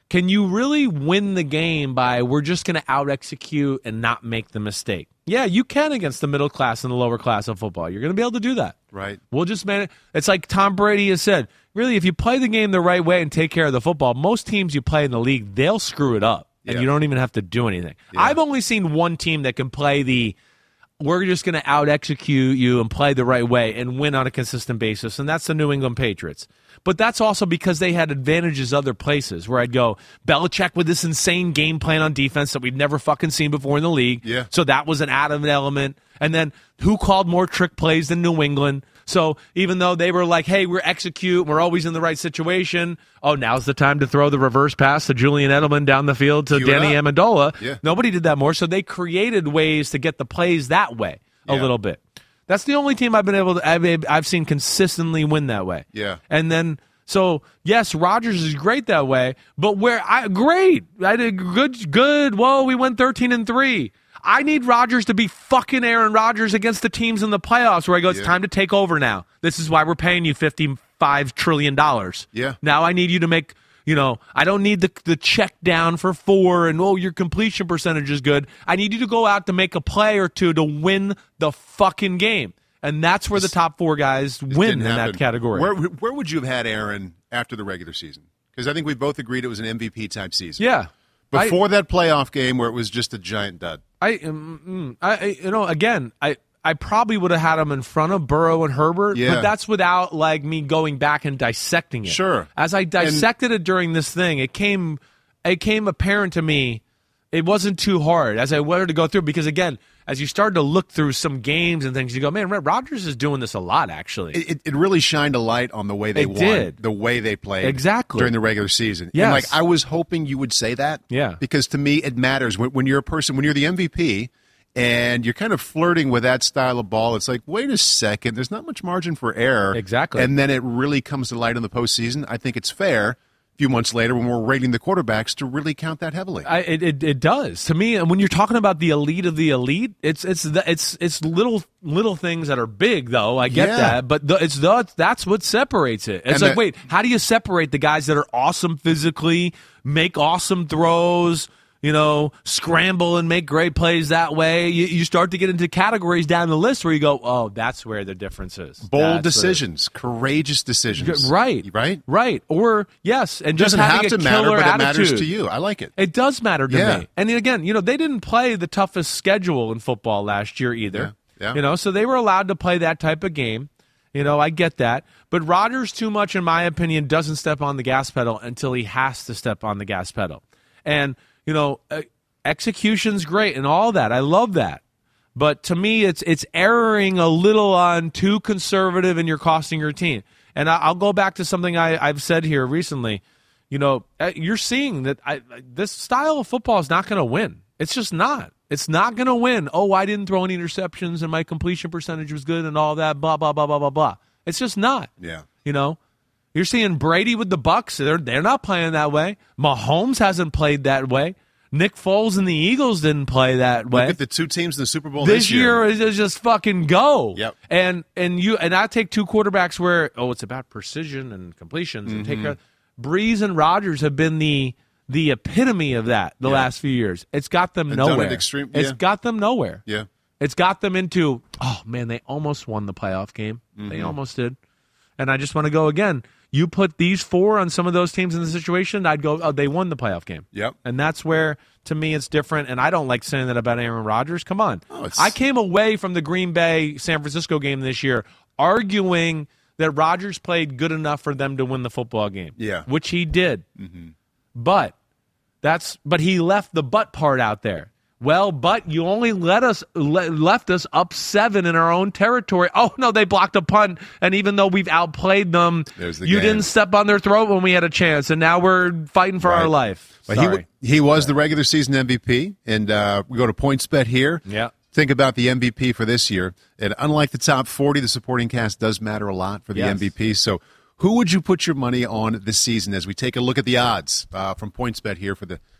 can you really win the game by we're just going to out-execute and not make the mistake? Yeah, you can against the middle class and the lower class of football. You're going to be able to do that. Right. We'll just manage. It's like Tom Brady has said, really, if you play the game the right way and take care of the football, most teams you play in the league, they'll screw it up, and yeah. you don't even have to do anything. Yeah. I've only seen one team that can play the we're just going to out-execute you and play the right way and win on a consistent basis, and that's the New England Patriots. But that's also because they had advantages other places where I'd go, Belichick with this insane game plan on defense that we've never fucking seen before in the league. Yeah. So that was an added element. And then who called more trick plays than New England? So even though they were like, hey, we're execute, we're always in the right situation. Oh, now's the time to throw the reverse pass to Julian Edelman down the field to Cue Danny Amendola. Yeah. Nobody did that more. So they created ways to get the plays that way a Yeah. little bit. That's the only team I've been able to, I've, I've seen consistently win that way. Yeah. And then, so yes, Rodgers is great that way, but where I, great. I did good, good. Whoa, we went thirteen and three. I need Rodgers to be fucking Aaron Rodgers against the teams in the playoffs where I go, it's Yeah. time to take over now. This is why we're paying you fifty-five trillion dollars. Yeah. Now I need you to make, you know, I don't need the the check down for four and, oh, your completion percentage is good. I need you to go out to make a play or two to win the fucking game. And that's where the top four guys win in Didn't happen. that category. Where, where would you have had Aaron after the regular season? Because I think we both agreed it was an M V P type season. Yeah. Before I, that playoff game where it was just a giant dud. I, um, I, I, you know, again, I, I probably would have had him in front of Burrow and Herbert, Yeah. but that's without like me going back and dissecting it. Sure. As I dissected it during this thing, it came, it came apparent to me. It wasn't too hard as I wanted to go through because again, as you started to look through some games and things, you go, man, Rodgers is doing this a lot. Actually, It, it really shined a light on the way they It won, did. the way they played Exactly. during the regular season. Yes. And like I was hoping you would say that. Yeah. Because to me it matters when, when you're a person, when you're the M V P and you're kind of flirting with that style of ball. It's like, wait a second, there's not much margin for error. Exactly. And then it really comes to light in the postseason. I think it's fair. Few months later when we're rating the quarterbacks to really count that heavily. I, it, it it does to me. And when you're talking about the elite of the elite, it's it's the, it's it's little little things that are big though. I get Yeah. that, but the, it's the that's what separates it. It's And like, the- wait, how do you separate the guys that are awesome physically, make awesome throws, you know, scramble and make great plays that way? You, you start to get into categories down the list where you go, oh, that's where the difference is. Bold That's where- decisions, courageous decisions. Right, Right? right, or yes, and It just doesn't have having to a matter, killer but it attitude. matters to you. I like it. It does matter to Yeah. me. And then again, you know, they didn't play the toughest schedule in football last year either. Yeah, yeah. You know, so they were allowed to play that type of game. You know, I get that. But Rodgers, too much, in my opinion, doesn't step on the gas pedal until he has to step on the gas pedal. And, you know, uh, execution's great and all that. I love that. But to me, it's it's erring a little on too conservative and you're costing your team. And I, I'll go back to something I, I've said here recently. You know, uh, you're seeing that I, this style of football is not going to win. It's just not. It's not going to win. Oh, I didn't throw any interceptions and my completion percentage was good and all that, blah, blah, blah, blah, blah, blah. It's just not. Yeah. You know, you're seeing Brady with the Bucks. They're, they're not playing that way. Mahomes hasn't played that way. Nick Foles and the Eagles didn't play that way. Look at the two teams in the Super Bowl This this, year is is just fucking go. Yep. And and you and I take two quarterbacks where oh it's about precision and completions and take care. Breeze and Rodgers have been the the epitome of that the Yeah. last few years. It's got them And done it nowhere. extreme- It's yeah. got them nowhere. Yeah. It's got them into oh man they almost won the playoff game. Mm-hmm. They almost did. And I just want to go again. You put these four on some of those teams in the situation, I'd go, oh, they won the playoff game. Yep. And that's where, to me, it's different. And I don't like saying that about Aaron Rodgers. Come on. Oh, it's- I came away from the Green Bay San Francisco game this year arguing that Rodgers played good enough for them to win the football game. Yeah. Which he did. Mm-hmm. But that's but he left the but part out there. Well, but you only let us le- left us up seven in our own territory. Oh no, they blocked a punt, and even though we've outplayed them, There's the you game. didn't step on their throat when we had a chance, and now we're fighting for Right. our life. But Sorry. he he was the regular season M V P, and uh, we go to PointsBet here. Yeah. Think about the M V P for this year, and unlike the top forty, the supporting cast does matter a lot for the Yes. M V P. So, who would you put your money on this season? As we take a look at the odds uh, from PointsBet here for the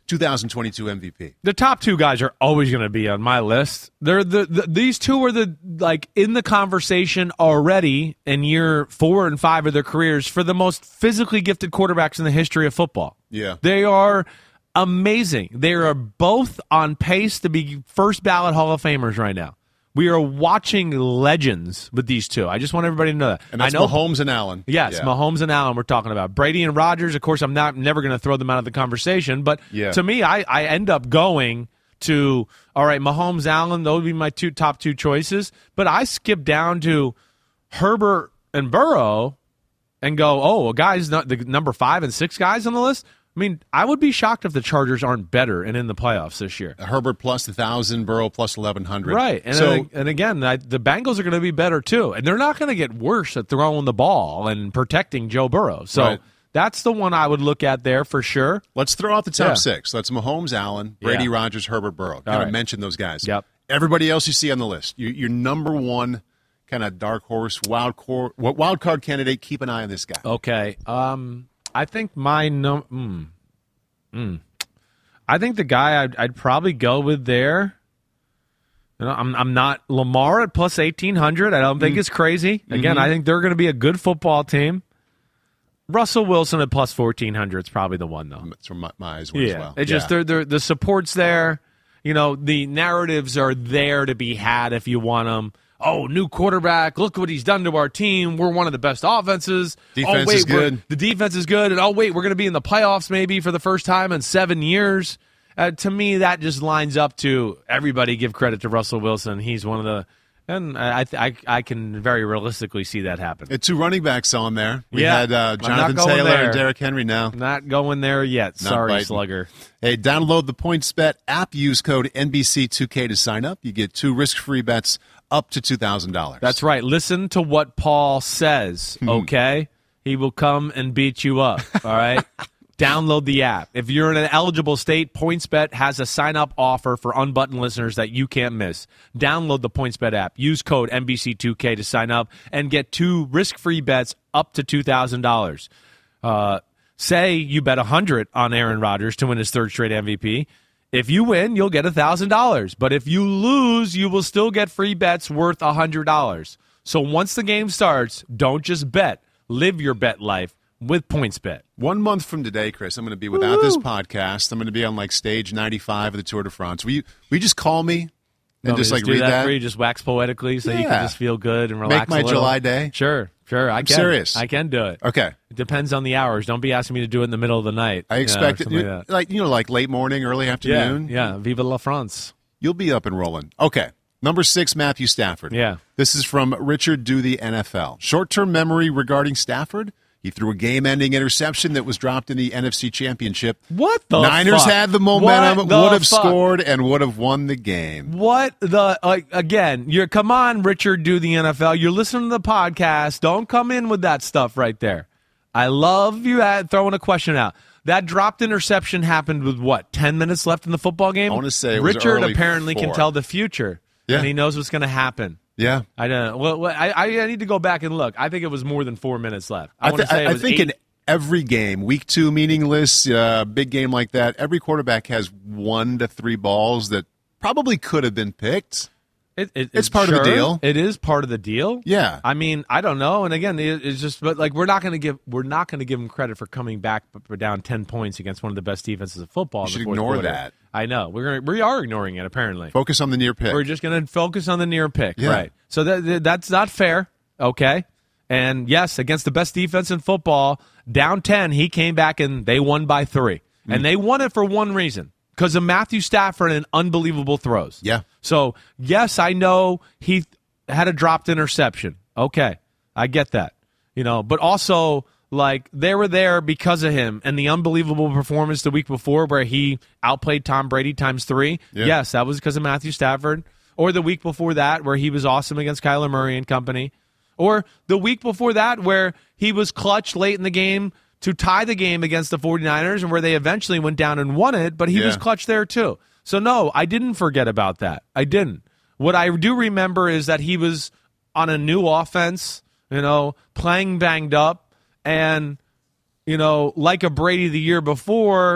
two thousand twenty-two M V P. The top two guys are always going to be on my list. They're the, the these two are the like in the conversation already in year four and five of their careers for the most physically gifted quarterbacks in the history of football. Yeah, they are amazing. They are both on pace to be first ballot Hall of Famers right now. We are watching legends with these two. I just want everybody to know that. And that's I know, Mahomes and Allen. Yes, yeah. Mahomes and Allen we're talking about. Brady and Rodgers, of course, I'm not never going to throw them out of the conversation. But yeah. to me, I, I end up going to, all right, Mahomes, Allen, those would be my two top two choices. But I skip down to Herbert and Burrow and go, oh, a guy's not the number five and six guys on the list? I mean, I would be shocked if the Chargers aren't better and in the playoffs this year. Herbert plus one thousand, Burrow plus eleven hundred. Right. And, so, uh, and again, I, the Bengals are going to be better too. And they're not going to get worse at throwing the ball and protecting Joe Burrow. So right. that's the one I would look at there for sure. Let's throw out the top Yeah. six. That's Mahomes, Allen, Brady, Yeah. Rodgers, Herbert, Burrow. Kind of right. mention those guys. Yep. Everybody else you see on the list, your, your number one kind of dark horse, wild, core, wild card candidate, keep an eye on this guy. Okay. Um, I think my no. Mm, mm. I think the guy I'd, I'd probably go with there. You know, I'm I'm not Lamar at plus eighteen hundred. I don't think Mm. it's crazy. Again, Mhm. I think they're going to be a good football team. Russell Wilson at plus fourteen hundred is probably the one though. That's where my, my eyes were Yeah, as well. it's just they're, they're, the support's there. You know, the narratives are there to be had if you want them. Oh, new quarterback. Look what he's done to our team. We're one of the best offenses. Defense oh, wait, is good. we're- The defense is good. And, oh, wait, we're going to be in the playoffs maybe for the first time in seven years. Uh, to me, that just lines up to everybody give credit to Russell Wilson. He's one of the – and I, I I can very realistically see that happen. Had two running backs on there. We Yeah. had uh, I'm not Jonathan going Taylor there. and Derrick Henry now. Not going there yet. Not Sorry, biting. Slugger. Hey, download the PointsBet app. Use code N B C two K to sign up. You get two risk-free bets up to two thousand dollars. That's right. Listen to what Paul says, okay? He will come and beat you up, all right? Download the app. If you're in an eligible state, PointsBet has a sign-up offer for unbuttoned listeners that you can't miss. Download the PointsBet app. Use code N B C two K to sign up and get two risk-free bets up to two thousand dollars. Uh, say you bet one hundred on Aaron Rodgers to win his third straight M V P. If you win, you'll get one thousand dollars. But if you lose, you will still get free bets worth one hundred dollars. So once the game starts, don't just bet. Live your bet life with PointsBet. One month from today, Chris, I'm going to be without Woo! this podcast. I'm going to be on like stage ninety-five of the Tour de France. Will you, will you just call me and Want me just to like do read that, that? for you, just wax poetically so you Yeah. can just feel good and relax Make my a little? July day? Sure, sure. I I'm can. serious. I can do it. Okay. It depends on the hours. Don't be asking me to do it in the middle of the night. I you know, expect or it, something you- like that. like, you know, like late morning, early Yeah, afternoon. yeah. Viva la France. You'll be up and rolling. Okay. Number six, Matthew Stafford. Yeah. This is from Richard Do the N F L. Short-term memory regarding Stafford. He threw a game-ending interception that was dropped in the N F C Championship. What the Niners fuck? had the momentum, What the would have fuck? scored, and would have won the game. What the like again? You're come on, Richard. Do the N F L. You're listening to the podcast. Don't come in with that stuff right there. I love you at throwing a question out. That dropped interception happened with what? Ten minutes left in the football game. I wanna say it was Richard early apparently can four. tell the future, Yeah. and he knows what's going to happen. Yeah. I don't know. Well, well, I, I need to go back and look. I think it was more than four minutes left. I, I, want thi- to say it I was think eight. in every game, week two meaningless, uh, big game like that, every quarterback has one to three balls that probably could have been picked. It, it, It's part of the sure, deal. It is part of the deal. Yeah. I mean, I don't know. And again, it, it's just, but like, we're not going to give, we're not going to give him credit for coming back, but we're down ten points against one of the best defenses of football. You in the should fourth ignore quarter. that. I know. We're gonna, we are ignoring it. Apparently, Focus on the near pick. we're just going to focus on the near pick. Yeah. Right. So that, that that's not fair. Okay. And yes, against the best defense in football, down ten, he came back and they won by three, Mm. and they won it for one reason. Because of Matthew Stafford and unbelievable throws. Yeah. So, yes, I know he had a dropped interception. Okay. I get that. You know, but also, like, they were there because of him and the unbelievable performance the week before where he outplayed Tom Brady times three. Yeah. Yes, that was because of Matthew Stafford. Or the week before that where he was awesome against Kyler Murray and company. Or the week before that where he was clutch late in the game to tie the game against the 49ers and where they eventually went down and won it, but he Yeah. was clutch there too. So, no, I didn't forget about that. I didn't. What I do remember is that he was on a new offense, you know, playing banged up, and, you know, like a Brady the year before,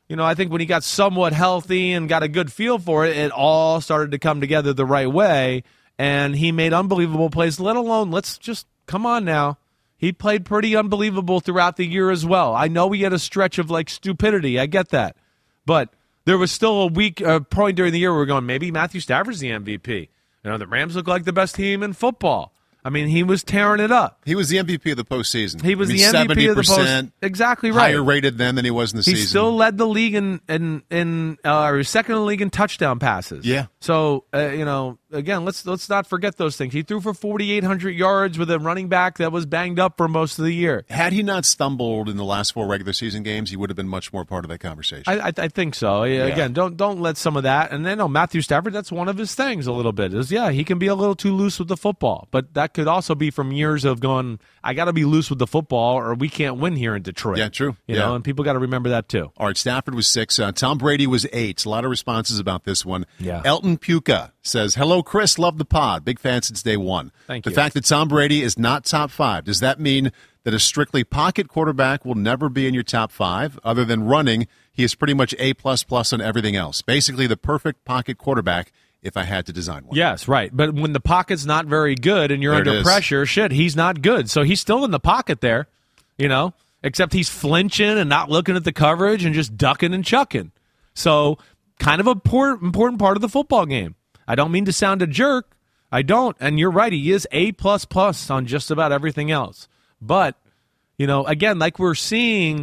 you know, I think when he got somewhat healthy and got a good feel for it, it all started to come together the right way, and he made unbelievable plays, let alone, let's just, come on now. He played pretty unbelievable throughout the year as well. I know we had a stretch of, like, stupidity. I get that. But there was still a week uh, point during the year where we're going, maybe Matthew Stafford's the M V P. You know, the Rams look like the best team in football. I mean, he was tearing it up. He was the M V P of the postseason. He was I mean, the M V P of the postseason. Exactly right. Higher rated then than he was in the he season. He still led the league in in in uh, or second in the league in touchdown passes. Yeah. So uh, you know, again, let's let's not forget those things. He threw for forty-eight hundred yards with a running back that was banged up for most of the year. Had he not stumbled in the last four regular season games, he would have been much more part of that conversation. I I, I think so. Yeah. Again, don't don't let some of that. And then no, Matthew Stafford. That's one of his things a little bit. Is yeah, he can be a little too loose with the football, but that could also be from years of going, I got to be loose with the football or we can't win here in Detroit. Yeah, true. You yeah. know, and people got to remember that too. All right, Stafford was six. Uh, Tom Brady was eight. A lot of responses about this one. Yeah. Elton Puka says, hello, Chris. Love the pod. Big fan since day one. Thank the you. The fact that Tom Brady is not top five, does that mean that a strictly pocket quarterback will never be in your top five? Other than running, he is pretty much A plus plus on everything else. Basically the perfect pocket quarterback if I had to design one. Yes, right. But when the pocket's not very good and you're There it under is. pressure, shit, he's not good. So he's still in the pocket there, you know, except he's flinching and not looking at the coverage and just ducking and chucking. So kind of a poor, important part of the football game. I don't mean to sound a jerk. I don't. And you're right. He is A plus plus on just about everything else. But, you know, again, like we're seeing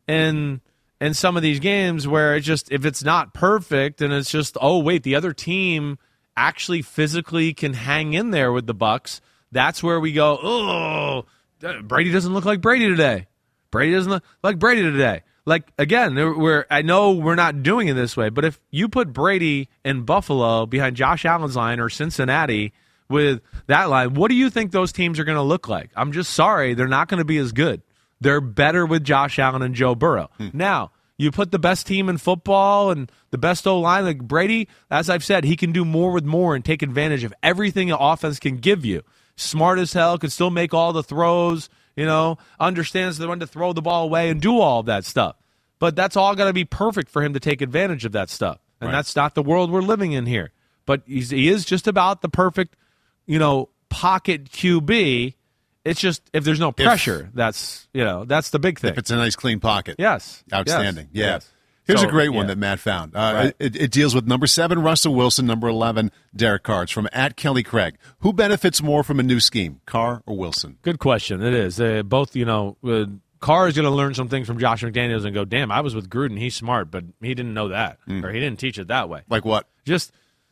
in – in some of these games where it's just, if it's not perfect and it's just, oh, wait, the other team actually physically can hang in there with the Bucs, that's where we go, oh, Brady doesn't look like Brady today. Brady doesn't look like Brady today. Like, again, we're, I know we're not doing it this way, but if you put Brady in Buffalo behind Josh Allen's line or Cincinnati with that line, what do you think those teams are going to look like? I'm just sorry, they're not going to be as good. They're better with Josh Allen and Joe Burrow. Hmm. Now, you put the best team in football and the best O-line, like Brady, as I've said, he can do more with more and take advantage of everything an offense can give you. Smart as hell, can still make all the throws, you know, understands when to throw the ball away and do all of that stuff. But that's all got to be perfect for him to take advantage of that stuff. And right. That's not the world we're living in here. But he's, he is just about the perfect, you know, pocket Q B. It's just if there's no pressure, if, that's you know that's the big thing. If it's a nice clean pocket, yes, outstanding. Yes. Yeah. Yes. Here's so, a great yeah. one that Matt found. Uh, right. it, it deals with number seven Russell Wilson, number eleven Derek Carr. It's from at Kelly Craig. Who benefits more from a new scheme, Carr or Wilson? Good question. It is uh, both. You know, uh, Carr is going to learn some things from Josh McDaniels and go, "Damn, I was with Gruden. He's smart, but he didn't know that, mm. or he didn't teach it that way." Like what? Just.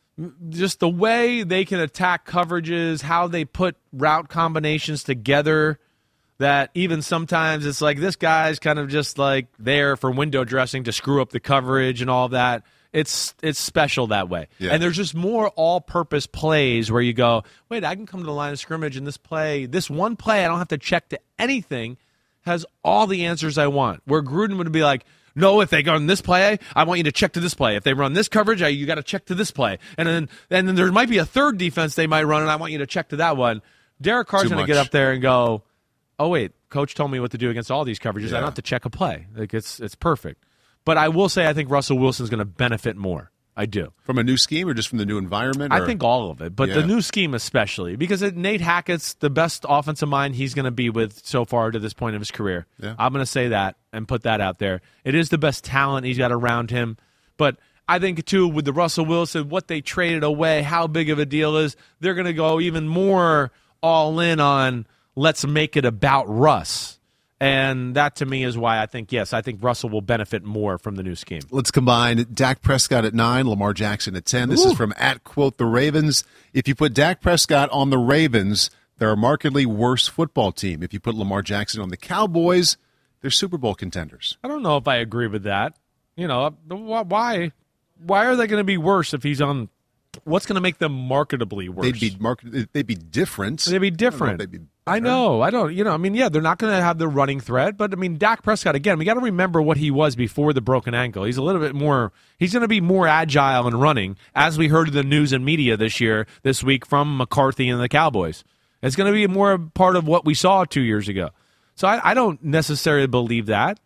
Just the way they can attack coverages, how they put route combinations together, that even sometimes it's like this guy's kind of just like there for window dressing to screw up the coverage and all that. It's it's special that way. Yeah. And there's just more all-purpose plays where you go, wait, I can come to the line of scrimmage and this play, this one play I don't have to check to anything, has all the answers I want. Where Gruden would be like, no, if they go on this play, I want you to check to this play. If they run this coverage, I, you got to check to this play. And then and then there might be a third defense they might run, and I want you to check to that one. Derek Carr's going to get up there and go, oh, wait, coach told me what to do against all these coverages. Yeah. I don't have to check a play. Like it's it's perfect. But I will say I think Russell Wilson's going to benefit more. I do. From a new scheme or just from the new environment? Or? I think all of it, but yeah. the new scheme especially. Because it, Nate Hackett's the best offensive mind he's going to be with so far to this point of his career. Yeah. I'm going to say that and put that out there. It is the best talent he's got around him. But I think, too, with the Russell Wilson, what they traded away, how big of a deal is, they're going to go even more all in on let's make it about Russ. And that, to me, is why I think, yes, I think Russell will benefit more from the new scheme. Let's combine Dak Prescott at nine, Lamar Jackson at ten. This Ooh. is from at, quote, the Ravens. If you put Dak Prescott on the Ravens, they're a markedly worse football team. If you put Lamar Jackson on the Cowboys, they're Super Bowl contenders. I don't know if I agree with that. You know, why? Why are they going to be worse if he's on? What's going to make them marketably worse? They'd be market. They'd be different. They'd be different. I, they'd be I know. I don't. You know. I mean, yeah, they're not going to have the running threat, but I mean, Dak Prescott again. We got to remember what he was before the broken ankle. He's a little bit more. He's going to be more agile in running, as we heard in the news and media this year, this week from McCarthy and the Cowboys. It's going to be more part of what we saw two years ago. So I, I don't necessarily believe that.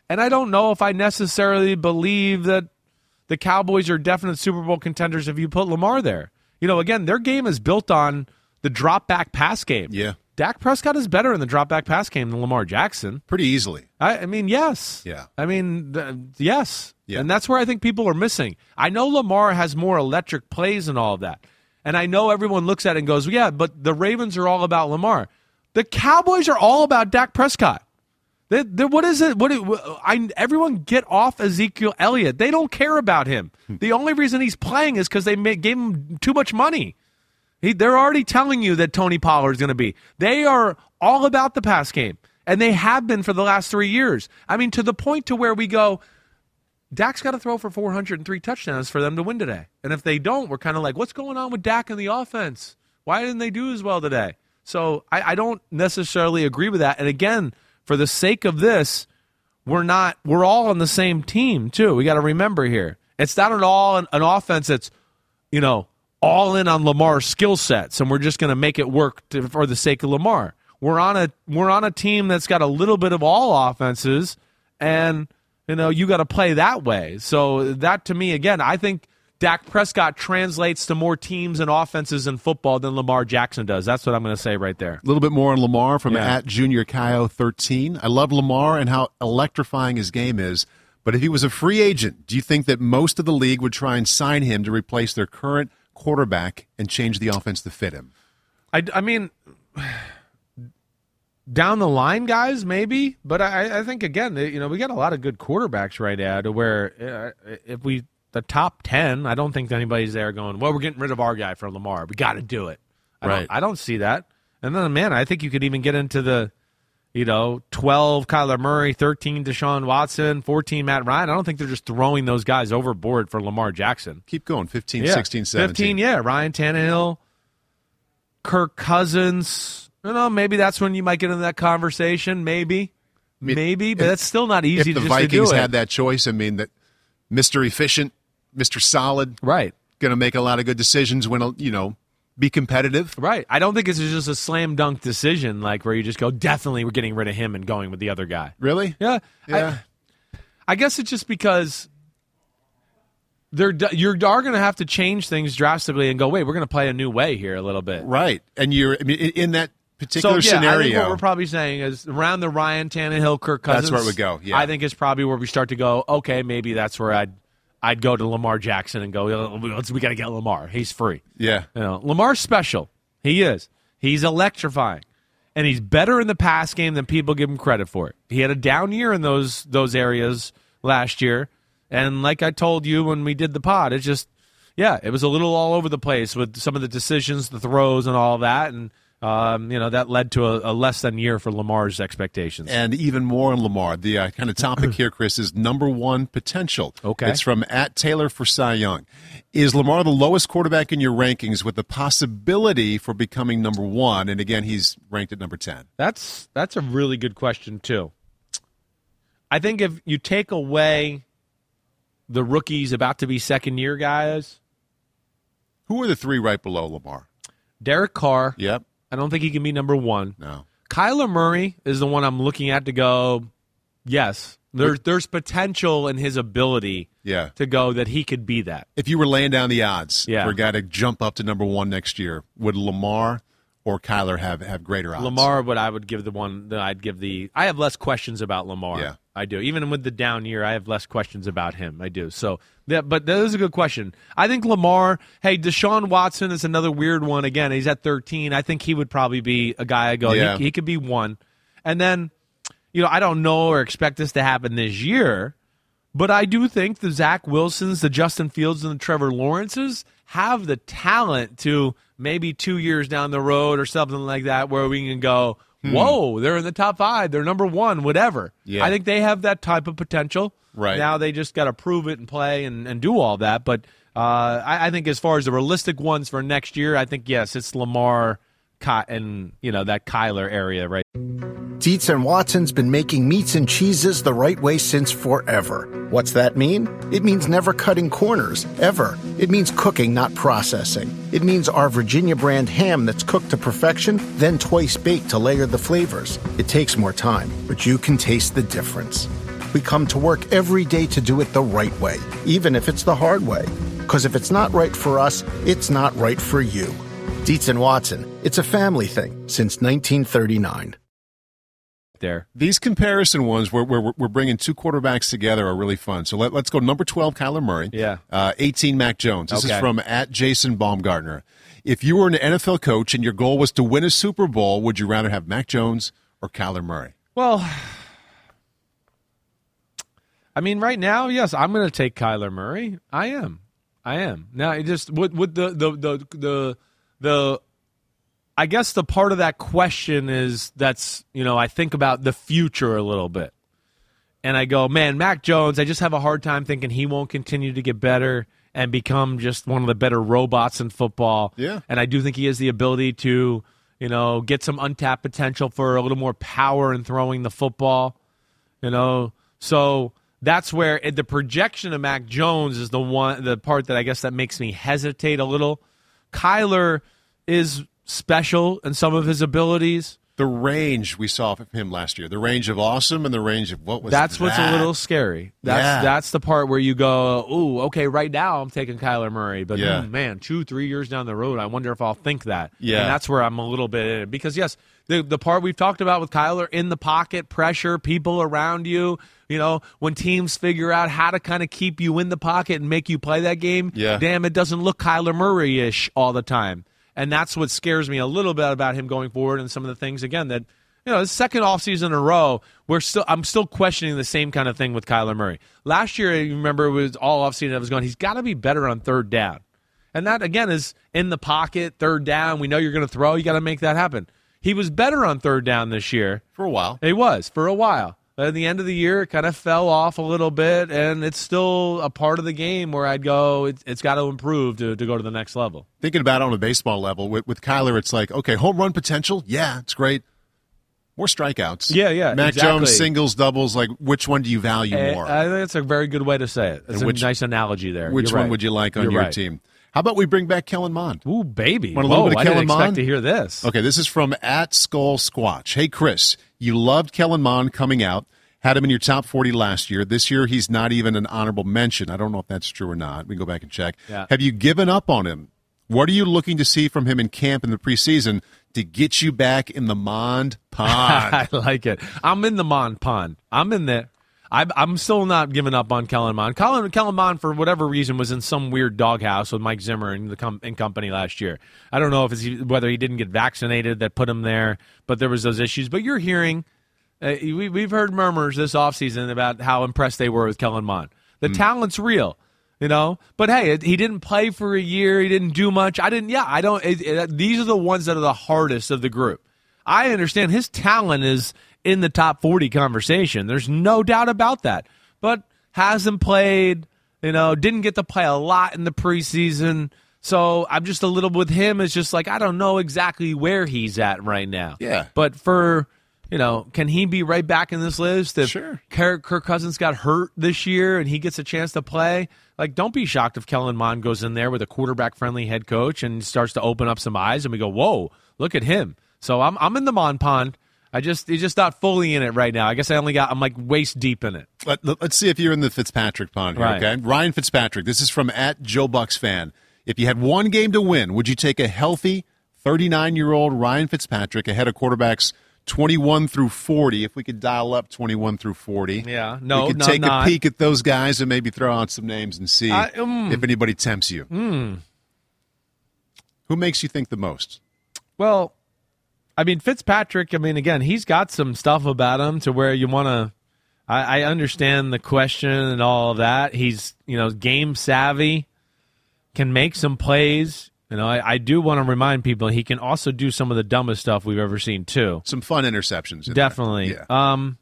And I don't know if I necessarily believe that the Cowboys are definite Super Bowl contenders if you put Lamar there. You know, again, their game is built on the drop-back pass game. Yeah. Dak Prescott is better in the drop-back pass game than Lamar Jackson. Pretty easily. I, I mean, yes. Yeah. I mean, th- yes. Yeah. And that's where I think people are missing. I know Lamar has more electric plays and all of that. And I know everyone looks at it and goes, yeah, but the Ravens are all about Lamar. The Cowboys are all about Dak Prescott. They, they, what is it? What it, I, everyone get off Ezekiel Elliott. They don't care about him. The only reason he's playing is because they made, gave him too much money. He, they're already telling you that Tony Pollard is going to be. They are all about the pass game, and they have been for the last three years. I mean, to the point to where we go, Dak's got to throw for four hundred three touchdowns for them to win today. And if they don't, we're kind of like, what's going on with Dak and the offense? Why didn't they do as well today? So I, I don't necessarily agree with that. And again, for the sake of this, we're not. We're all on the same team too. We got to remember here, it's not at all an, an offense that's, you know, all in on Lamar's skill sets, and we're just going to make it work to, for the sake of Lamar. We're on a we're on a team that's got a little bit of all offenses, and you know you got to play that way. So that to me, again, I think Dak Prescott translates to more teams and offenses in football than Lamar Jackson does. That's what I'm going to say right there. A little bit more on Lamar from Yeah. at Junior Kyo thirteen. I love Lamar and how electrifying his game is. But if he was a free agent, do you think that most of the league would try and sign him to replace their current quarterback and change the offense to fit him? I, I mean, down the line, guys, maybe. But I, I think, again, you know, we got a lot of good quarterbacks right now to where uh, if we, the top ten, I don't think anybody's there going, well, we're getting rid of our guy for Lamar. We got to do it. I Right. Don't, I don't see that. And then, man, I think you could even get into the, you know, twelve Kyler Murray, thirteen Deshaun Watson, fourteen Matt Ryan. I don't think they're just throwing those guys overboard for Lamar Jackson. Keep going. fifteen, Yeah. sixteen, seventeen. fifteen, yeah. Ryan Tannehill, Kirk Cousins. You know, maybe that's when you might get into that conversation. Maybe. mean, Maybe. But if- that's still not easy If the to just to do Vikings it. had that choice, I mean, that Mister Efficient, Mister Solid, Right. going to make a lot of good decisions when, you know, be competitive. Right. I don't think it's just a slam dunk decision like where you just go, definitely we're getting rid of him and going with the other guy. Really? Yeah. Yeah. I, I guess it's just because they're you are going to have to change things drastically and go, wait, we're going to play a new way here a little bit. Right. And you're I mean, in in that particular so, yeah, I think scenario. what we're probably saying is around the Ryan Tannehill, Kirk Cousins. That's where it would go, yeah. I think it's probably where we start to go, okay, maybe that's where I'd I'd go to Lamar Jackson and go, let's, we got to get Lamar. He's free. yeah. You know, Lamar's special. He is. He's electrifying. And he's better in the pass game than people give him credit for. He had a down year in those those areas last year. And like I told you when we did the pod, it's just, yeah, it was a little all over the place with some of the decisions, the throws, and all that. And, um, you know, that led to a, a less than year for Lamar's expectations. And even more on Lamar. The uh, kind of topic here, Chris, is number one potential. Okay. It's from at Taylor for Cy Young. Is Lamar the lowest quarterback in your rankings with the possibility for becoming number one? And again, he's ranked at number ten. That's that's a really good question, too. I think if you take away the rookies about to be second-year guys, Who are the three right below Lamar? Derek Carr, Yep. I don't think he can be number one. No. Kyler Murray is the one I'm looking at to go, yes, there's, there's potential in his ability Yeah. to go that he could be that. If you were laying down the odds Yeah. for a guy to jump up to number one next year, would Lamar or Kyler have, have greater odds? Lamar, but I would give the one that I'd give the. I have less questions about Lamar. Yeah. I do. Even with the down year, I have less questions about him. I do. So, that, but that is a good question. I think Lamar. Hey, Deshaun Watson is another weird one. Again, he's at thirteen. I think he would probably be a guy I go. Yeah. He, he could be one, and then, you know, I don't know or expect this to happen this year, but I do think the Zach Wilsons, the Justin Fields, and the Trevor Lawrences have the talent to maybe two years down the road or something like that where we can go, whoa, they're in the top five, they're number one, whatever. Yeah. I think they have that type of potential. Right. Now they just got to prove it and play and, and do all that. But uh, I, I think as far as the realistic ones for next year, I think, yes, it's Lamar Ky- and, you know, that Kyler area, right? Dietz and Watson's been making meats and cheeses the right way since forever. What's that mean? It means never cutting corners, ever. It means cooking, not processing. It means our Virginia brand ham that's cooked to perfection, then twice baked to layer the flavors. It takes more time, but you can taste the difference. We come to work every day to do it the right way, even if it's the hard way. Because if it's not right for us, it's not right for you. Dietz and Watson, it's a family thing since nineteen thirty-nine. There. These comparison ones where we're, we're bringing two quarterbacks together are really fun. So let, let's go number twelve, Kyler Murray. Yeah. Uh, eighteen, Mac Jones. This Okay. is from at Jason Baumgartner. If you were an N F L coach and your goal was to win a Super Bowl, would you rather have Mac Jones or Kyler Murray? Well, I mean, right now, yes, I'm going to take Kyler Murray. I am. I am. Now, it just with, with the, the, the, the, the, I guess the part of that question is that's, you know, I think about the future a little bit. And I go, man, Mac Jones, I just have a hard time thinking he won't continue to get better and become just one of the better robots in football. Yeah. And I do think he has the ability to, you know, get some untapped potential for a little more power in throwing the football. You know, so that's where the projection of Mac Jones is the one, the part that I guess that makes me hesitate a little. Kyler is special in some of his abilities. The range we saw from him last year, the range of awesome and the range of what was That's that? what's a little scary. That's Yeah. that's the part where you go, ooh, okay, right now I'm taking Kyler Murray, but Yeah. mm, man, two, three years down the road, I wonder if I'll think that. Yeah. And that's where I'm a little bit in it. Because, yes, the, the part we've talked about with Kyler, in the pocket, pressure, people around you, you know, when teams figure out how to kind of keep you in the pocket and make you play that game, Yeah. damn, it doesn't look Kyler Murray-ish all the time. And that's what scares me a little bit about him going forward and some of the things, again, that, you know, the second offseason in a row, we're still I'm still questioning the same kind of thing with Kyler Murray. Last year, you remember, it was all offseason I was going, he's got to be better on third down. And that, again, is in the pocket, third down. We know you're going to throw. You got to make that happen. He was better on third down this year. For a while. He was, for a while. At the end of the year, it kind of fell off a little bit, and it's still a part of the game where I'd go, it's, it's got to improve to, to go to the next level. Thinking about it on a baseball level, with, with Kyler, it's like, okay, home run potential, yeah, it's great. More strikeouts. Yeah, yeah, Mac exactly. Jones, singles, doubles, like, which one do you value Uh, more? I think that's a very good way to say it. It's And which- a nice analogy there. Which You're one right. would you like on You're your right. team? How about we bring back Kellen Mond? Ooh, baby. Want a Whoa, little bit of I didn't Kellen expect Mond? to hear this. Okay, this is from at Skull Squatch. Hey, Chris, you loved Kellen Mond coming out. Had him in your top forty last year. This year, he's not even an honorable mention. I don't know if that's true or not. We can go back and check. Yeah. Have you given up on him? What are you looking to see from him in camp in the preseason to get you back in the Mond pond? I like it. I'm in the Mond pond. I'm in there. I'm, I'm still not giving up on Kellen Mond. Kellen, Kellen Mond, for whatever reason, was in some weird doghouse with Mike Zimmer and the com- and company last year. I don't know if it's whether he didn't get vaccinated that put him there, but there was those issues. But you're hearing, uh, we, we've heard murmurs this offseason about how impressed they were with Kellen Mond. The talent's real. You know, but hey, it, he didn't play for a year. He didn't do much. I didn't. Yeah, I don't. It, it, these are the ones that are the hardest of the group. I understand his talent is in the top forty conversation. There's no doubt about that. But hasn't played. You know, didn't get to play a lot in the preseason. So I'm just a little with him. It's just like I don't know exactly where he's at right now. Yeah. But for. You know, can he be right back in this list if Sure. Kirk, Kirk Cousins got hurt this year and he gets a chance to play? Like, don't be shocked if Kellen Mond goes in there with a quarterback-friendly head coach and starts to open up some eyes, and we go, whoa, look at him. So I'm I'm in the Mond pond. I just he's just not fully in it right now. I guess I only got I'm like waist deep in it. Let, let, let's see if you're in the Fitzpatrick pond here, Right. okay? Ryan Fitzpatrick, this is from at Joe Bucks fan. If you had one game to win, would you take a healthy thirty-nine-year-old Ryan Fitzpatrick ahead of quarterbacks twenty-one through forty, if we could dial up twenty-one through forty? Yeah, no, we could no, take not. a peek at those guys and maybe throw out some names and see I- mm. if anybody tempts you. Mm. Who makes you think the most? Well, I mean, Fitzpatrick, I mean, again, he's got some stuff about him to where you want to I, I understand the question and all of that. He's, you know, game savvy, can make some plays. You know, I, I do want to remind people he can also do some of the dumbest stuff we've ever seen too. Some fun interceptions. in Definitely. there. Yeah. Um,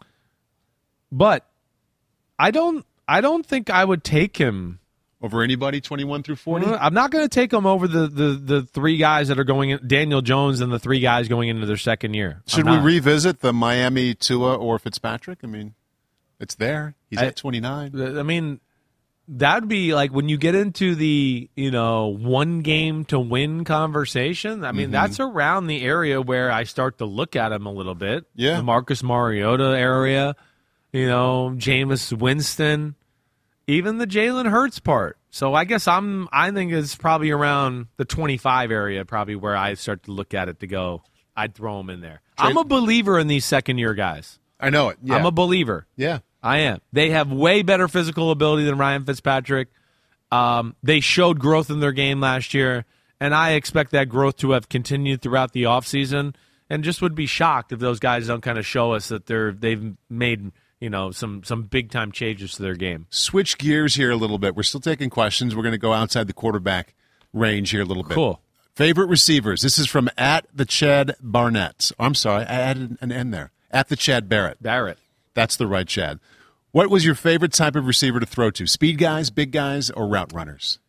but I don't. I don't think I would take him Over anybody twenty-one through forty? I'm not going to take him over the, the, the three guys that are going in, Daniel Jones and the three guys going into their second year. Should I'm we not. revisit the Miami Tua or Fitzpatrick? I mean, it's there. He's I- at twenty-nine. I mean, that'd be like when you get into the, you know, one game to win conversation. I mean, Mm-hmm. that's around the area where I start to look at him a little bit. Yeah. The Marcus Mariota area. you know, Jameis Winston, even the Jalen Hurts part. So I guess I'm I think it's probably around the twenty-five area, probably where I start to look at it to go, I'd throw them in there. Trade. I'm a believer in these second-year guys. I know it. Yeah. I'm a believer. Yeah. I am. They have way better physical ability than Ryan Fitzpatrick. Um, they showed growth in their game last year, and I expect that growth to have continued throughout the offseason, and just would be shocked if those guys don't kind of show us that they're they've made – you know, some some big-time changes to their game. Switch gears here a little bit. We're still taking questions. We're going to go outside the quarterback range here a little bit. Cool. Favorite receivers. This is from at the Chad Barnett. Oh, I'm sorry. I added an N there. At the Chad Barrett. Barrett. That's the right Chad. What was your favorite type of receiver to throw to? Speed guys, big guys, or route runners?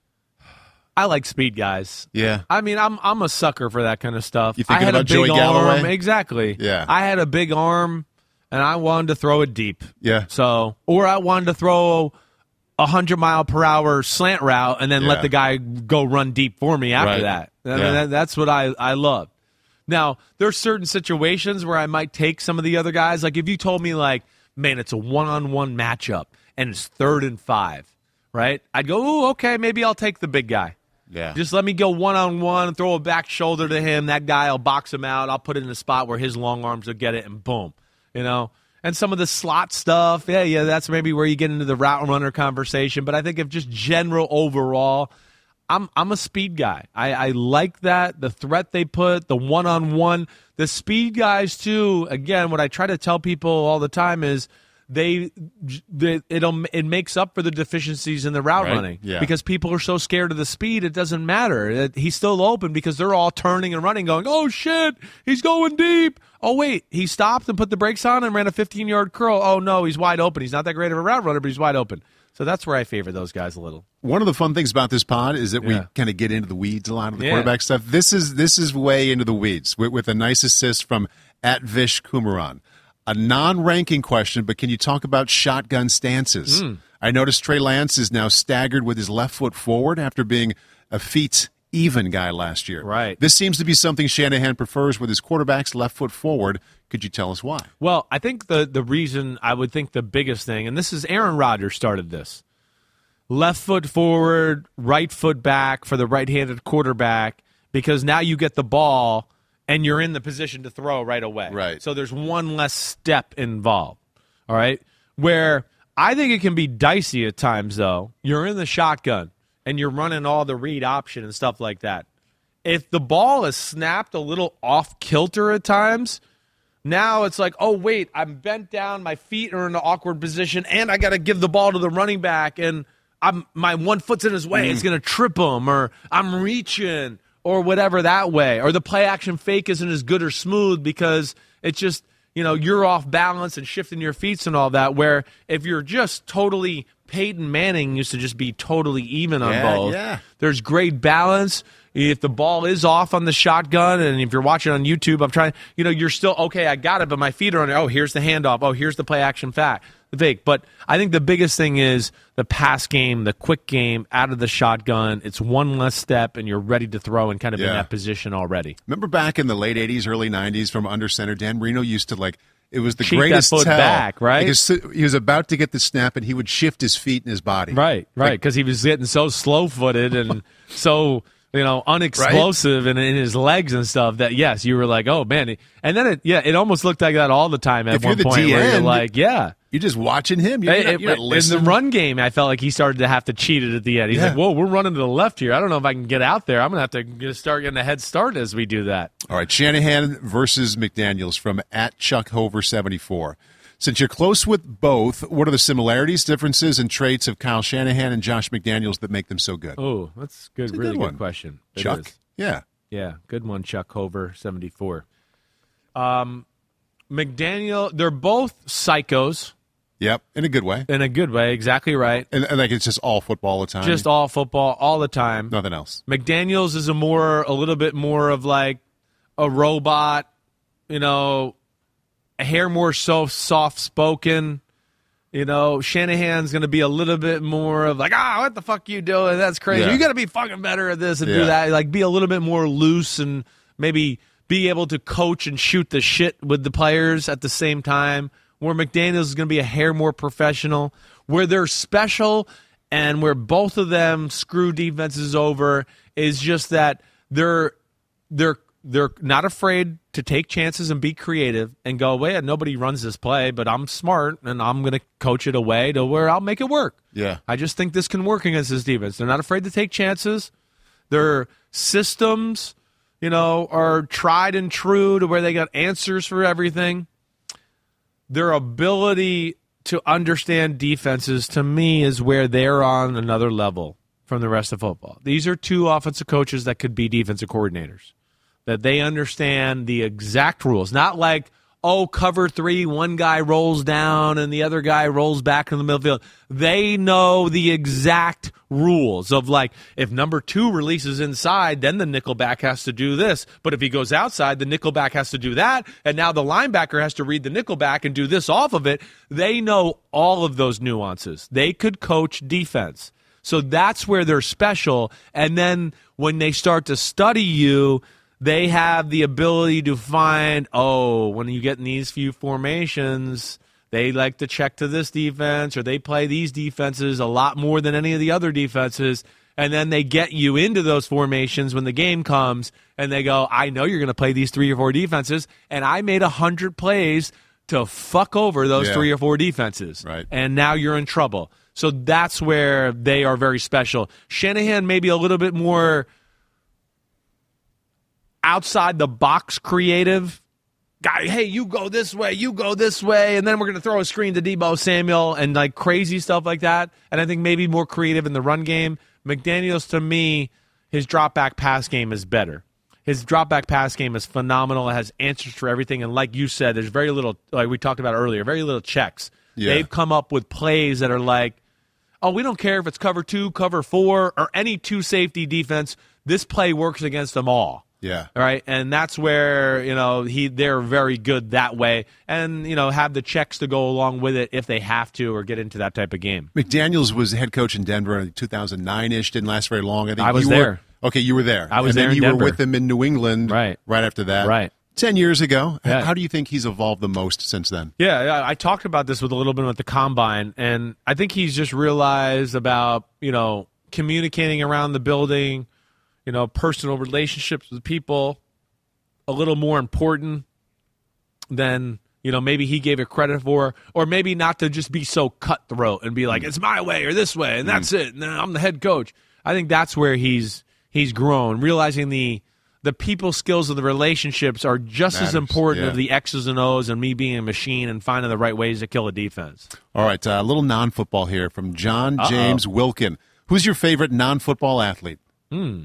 I like speed guys. Yeah. I mean, I'm I'm a sucker for that kind of stuff. You thinking I had about a big Joey arm. Galloway? Exactly. Yeah. I had a big arm. And I wanted to throw it deep. Yeah. So, or I wanted to throw a hundred mile per hour slant route and then yeah. let the guy go run deep for me after right. that. I mean, yeah. that. That's what I, I love. Now, there's certain situations where I might take some of the other guys. Like if you told me like, man, it's a one-on-one matchup and it's third and five, right? I'd go, ooh, okay, maybe I'll take the big guy. Yeah. Just let me go one-on-one, throw a back shoulder to him. That guy, I'll box him out. I'll put it in a spot where his long arms will get it and boom. You know, and some of the slot stuff, yeah, yeah, that's maybe where you get into the route runner conversation. But I think if just general overall, I'm I'm a speed guy. I, I like that, the threat they put, the one-on-one. The speed guys, too, again, what I try to tell people all the time is they, they it'll it makes up for the deficiencies in the route right. running. Yeah. Because people are so scared of the speed, it doesn't matter. He's still open because they're all turning and running, going, oh, shit, he's going deep. Oh, wait, he stopped and put the brakes on and ran a fifteen-yard curl. Oh, no, he's wide open. He's not that great of a route runner, but he's wide open. So that's where I favor those guys a little. One of the fun things about this pod is that yeah. we kind of get into the weeds a lot of the yeah. quarterback stuff. This is this is way into the weeds with, with a nice assist from at Vish Kumaran. A non-ranking question, but can you talk about shotgun stances? Mm. I noticed Trey Lance is now staggered with his left foot forward after being a feet even guy last year. Right. This seems to be something Shanahan prefers with his quarterbacks left foot forward. Could you tell us why? Well, I think the, the reason, I would think the biggest thing, and this is Aaron Rodgers started this, left foot forward, right foot back for the right-handed quarterback, because now you get the ball and you're in the position to throw right away. Right. So there's one less step involved, all right? Where I think it can be dicey at times, though. You're in the shotgun, and you're running all the read option and stuff like that. If the ball is snapped a little off kilter at times, now it's like, oh, wait, I'm bent down, my feet are in an awkward position, and I got to give the ball to the running back, and I'm my one foot's in his way. Mm. It's going to trip him, or I'm reaching, or whatever that way. Or the play-action fake isn't as good or smooth because it's just, you know, you're off balance and shifting your feet and all that, where if you're just totally – Peyton Manning used to just be totally even on yeah, both. Yeah. There's great balance. If the ball is off on the shotgun, and if you're watching on YouTube, I'm trying, you know, you're still, okay, I got it, but my feet are on it. Oh, here's the handoff. Oh, here's the play-action fake. fake. But I think the biggest thing is the pass game, the quick game, out of the shotgun. It's one less step, and you're ready to throw and kind of yeah. in that position already. Remember back in the late eighties, early nineties from under center, Dan Marino used to, like, it was the Cheat greatest that foot tell. back, right? Because he was about to get the snap, and he would shift his feet and his body. Right, right, because he was getting so slow-footed and so, you know, unexplosive right? and in his legs and stuff that, yes, you were like, oh, man. And then, it, yeah, it almost looked like that all the time at if one you're the point D N, where you're like, yeah. You're just watching him. You're, Hey, not, it, you're not listening. in the run game, I felt like he started to have to cheat it at the end. He's yeah. like, whoa, we're running to the left here. I don't know if I can get out there. I'm going to have to start getting a head start as we do that. All right, Shanahan versus McDaniels from at Chuck Hover seventy-four. Since you're close with both, what are the similarities, differences, and traits of Kyle Shanahan and Josh McDaniels that make them so good? Oh, that's good. That's a really good, good one. question. It Chuck? is. Yeah. Yeah, good one, Chuck Hover seventy-four. Um, McDaniel, they're both psychos. Yep, in a good way. In a good way, exactly right. And, and like it's just all football all the time. Just all football all the time. Nothing else. McDaniels is a more, a little bit more of like a robot, you know, a hair more so soft spoken. You know, Shanahan's going to be a little bit more of like, ah, what the fuck you doing? That's crazy. Yeah. You got to be fucking better at this and yeah. do that. Like, be a little bit more loose and maybe be able to coach and shoot the shit with the players at the same time. where McDaniels is going to be a hair more professional, where they're special and where both of them screw defenses over is just that they're they're they're not afraid to take chances and be creative and go, well, nobody runs this play, but I'm smart and I'm going to coach it away to where I'll make it work. Yeah. I just think this can work against this defense. They're not afraid to take chances. Their systems, you know, are tried and true to where they got answers for everything. Their ability to understand defenses, to me, is where they're on another level from the rest of football. These are two offensive coaches that could be defensive coordinators, that they understand the exact rules. Not like, oh, cover three, one guy rolls down and the other guy rolls back in the middle field. They know the exact rules of, like, if number two releases inside, then the nickelback has to do this. But if he goes outside, the nickelback has to do that. And now the linebacker has to read the nickelback and do this off of it. They know all of those nuances. They could coach defense. So that's where they're special. And then when they start to study you, they have the ability to find, oh, when you get in these few formations, they like to check to this defense, or they play these defenses a lot more than any of the other defenses, and then they get you into those formations when the game comes, and they go, I know you're going to play these three or four defenses, and I made one hundred plays to fuck over those yeah. three or four defenses. Right. And now you're in trouble. So that's where they are very special. Shanahan maybe a little bit more outside the box creative guy. Hey, you go this way, you go this way, and then we're going to throw a screen to Deebo Samuel and like crazy stuff like that. And I think maybe more creative in the run game. McDaniels, to me, his drop back pass game is better. His drop back pass game is phenomenal. It has answers for everything. And like you said, there's very little, like we talked about earlier, very little checks. Yeah. They've come up with plays that are like, oh, we don't care if it's cover two, cover four, or any two safety defense. This play works against them all. Yeah. All right. And that's where, you know, he they're very good that way. And, you know, have the checks to go along with it if they have to or get into that type of game. McDaniels was head coach in Denver in two thousand nine-ish. Didn't last very long. I think I was you there. Were, okay, you were there. I was and there then in you Denver. were with him in New England right, right after that. Right. Ten years ago. Yeah. How do you think he's evolved the most since then? Yeah, I talked about this with a little bit with the Combine, and I think he's just realized about, you know, communicating around the building, you know, personal relationships with people, a little more important than, you know, maybe he gave it credit for, or maybe not to just be so cutthroat and be like, it's my way or this way, and that's mm. it, and I'm the head coach. I think that's where he's he's grown, realizing the the people skills of the relationships are just Matters, as important yeah. as the X's and O's and me being a machine and finding the right ways to kill a defense. All right, a uh, little non-football here from John Uh-oh. James Wilkin. Who's your favorite non-football athlete? Hmm.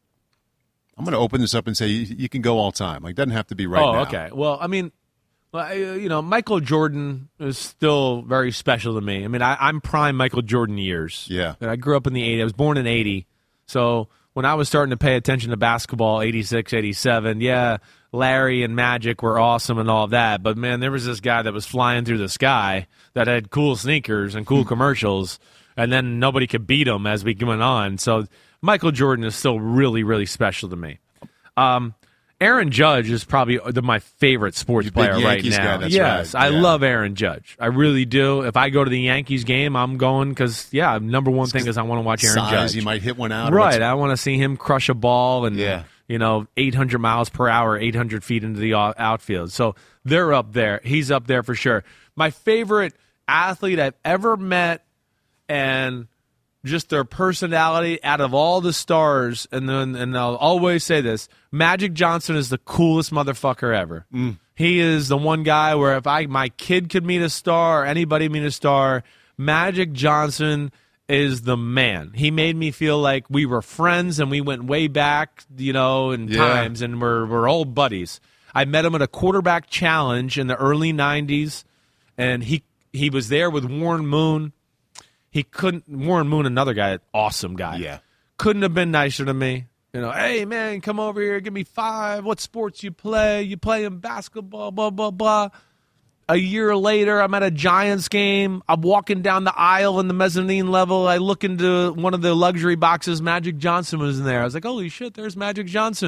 I'm going to open this up and say you, you can go all time. Like, doesn't have to be right oh, now. Oh, okay. Well, I mean, you know, Michael Jordan is still very special to me. I mean, I, I'm prime Michael Jordan years. Yeah. I grew up in the eighties. I was born in eighty. So when I was starting to pay attention to basketball, eighty-six, eighty-seven, yeah, Larry and Magic were awesome and all that. But, man, there was this guy that was flying through the sky that had cool sneakers and cool commercials, and then nobody could beat him as we went on. So Michael Jordan is still really, really special to me. Um, Aaron Judge is probably the, my favorite sports Big player right Yankees now. Guy, that's yes, right. I yeah. love Aaron Judge. I really do. If I go to the Yankees game, I'm going because, yeah, number one thing is I want to watch Aaron Size, Judge. You might hit one out. Right. I want to see him crush a ball and, yeah. you know, eight hundred miles per hour, eight hundred feet into the outfield. So they're up there. He's up there for sure. My favorite athlete I've ever met, and just their personality out of all the stars, and then and I'll always say this, Magic Johnson is the coolest motherfucker ever. Mm. He is the one guy where if I my kid could meet a star or anybody meet a star, Magic Johnson is the man. He made me feel like we were friends and we went way back, you know, in yeah. times, and we're we're old buddies. I met him at a quarterback challenge in the early nineties, and he he was there with Warren Moon. He couldn't, Warren Moon, another guy, awesome guy. Yeah. Couldn't have been nicer to me. You know, hey, man, come over here, give me five. What sports you play? You play in basketball, blah, blah, blah. A year later, I'm at a Giants game. I'm walking down the aisle in the mezzanine level. I look into one of the luxury boxes. Magic Johnson was in there. I was like, holy shit, there's Magic Johnson.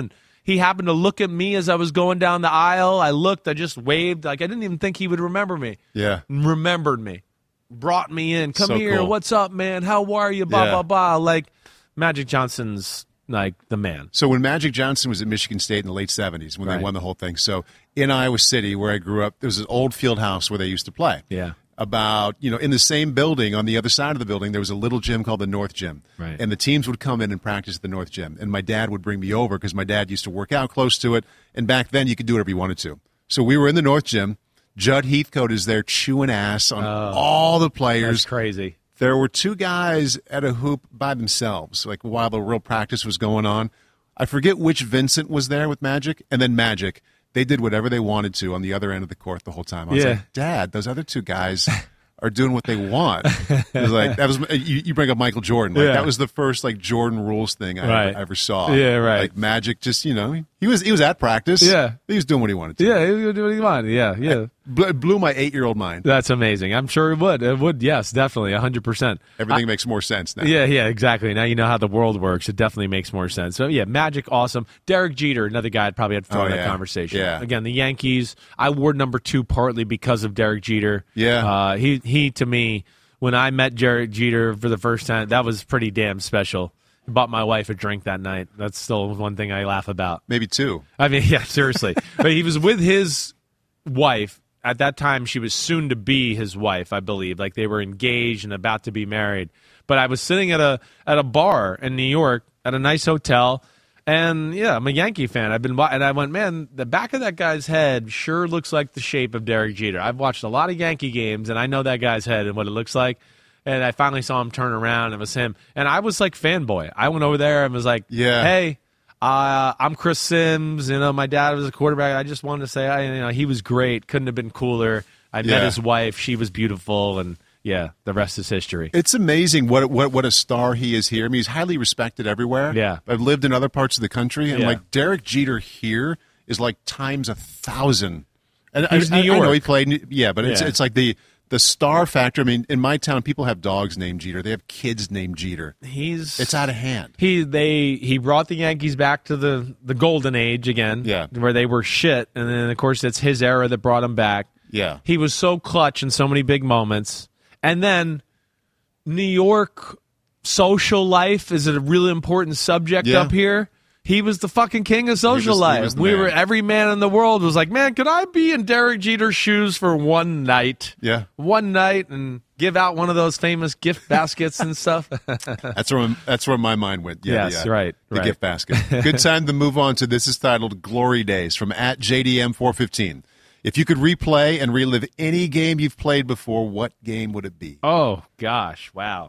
He happened to look at me as I was going down the aisle. I looked, I just waved. Like, I didn't even think he would remember me. Yeah. Remembered me. Brought me in. Come So here. cool. What's up, man? How are you? Blah, Yeah. blah, blah. Like, Magic Johnson's, like, the man. So when Magic Johnson was at Michigan State in the late seventies, when Right. they won the whole thing, so in Iowa City, where I grew up, there was an old field house where they used to play. Yeah. About, you know, in the same building, on the other side of the building, there was a little gym called the North Gym. Right. And the teams would come in and practice at the North Gym. And my dad would bring me over because my dad used to work out close to it. And back then, you could do whatever you wanted to. So we were in the North Gym. Judd Heathcote is there chewing ass on all the players. That's crazy. There were two guys at a hoop by themselves, like while the real practice was going on. I forget which Vincent was there with Magic, and then Magic. They did whatever they wanted to on the other end of the court the whole time. I was Yeah. like, Dad, those other two guys are doing what they want. It was like that was you, you bring up Michael Jordan. Like Yeah. that was the first like Jordan rules thing I, Right. ever, I ever saw. Yeah, right. Like Magic, just you know, he was he was at practice. Yeah. he was doing what he wanted to. Yeah, he would do what he wanted. Yeah, yeah. Bl- it blew my eight year old mind. That's amazing. I'm sure it would. It would, yes, definitely, one hundred percent. Everything makes more sense now. Yeah, yeah, exactly. Now you know how the world works. It definitely makes more sense. So, yeah, Magic, awesome. Derek Jeter, another guy I'd probably had thrown Oh, in that yeah. conversation. Yeah. Again, the Yankees, I wore number two partly because of Derek Jeter. Yeah. Uh, he, he, to me, when I met Derek Jeter for the first time, that was pretty damn special. Bought my wife a drink that night. That's still one thing I laugh about. Maybe two. I mean, yeah, seriously. But he was with his wife. At that time, she was soon to be his wife, I believe. Like they were engaged and about to be married. But I was sitting at a at a bar in New York at a nice hotel, and yeah, I'm a Yankee fan. I've been, and I went, man, the back of that guy's head sure looks like the shape of Derek Jeter. I've watched a lot of Yankee games, and I know that guy's head and what it looks like. And I finally saw him turn around, and it was him. And I was like fanboy. I went over there and was like, Yeah. hey. Uh, I'm Chris Sims. You know, my dad was a quarterback. I just wanted to say, I, you know, he was great. Couldn't have been cooler. I met Yeah. his wife. She was beautiful, and yeah, the rest is history. It's amazing what what what a star he is here. I mean, he's highly respected everywhere. Yeah. I've lived in other parts of the country, and Yeah. like Derek Jeter here is like times a thousand. And He's I, New I, I know York. he played, yeah, but it's Yeah. it's like the the star factor. I mean, in my town, people have dogs named Jeter. They have kids named Jeter. He's It's out of hand. he they he brought the Yankees back to the the golden age again. Yeah. where they were shit, and then of course it's his era that brought him back. Yeah. He was so clutch in so many big moments. And then New York social life is a really important subject Yeah. up here. He was the fucking king of social He was- he life. was the We man. were every man in the world was like, man, could I be in Derek Jeter's shoes for one night? Yeah. One night and give out one of those famous gift baskets and stuff. That's where that's where my mind went. Yeah, Yes, the, uh, right, The right. gift basket. Good time to move on to this is titled Glory Days from at J D M four fifteen. If you could replay and relive any game you've played before, what game would it be? Oh gosh, wow.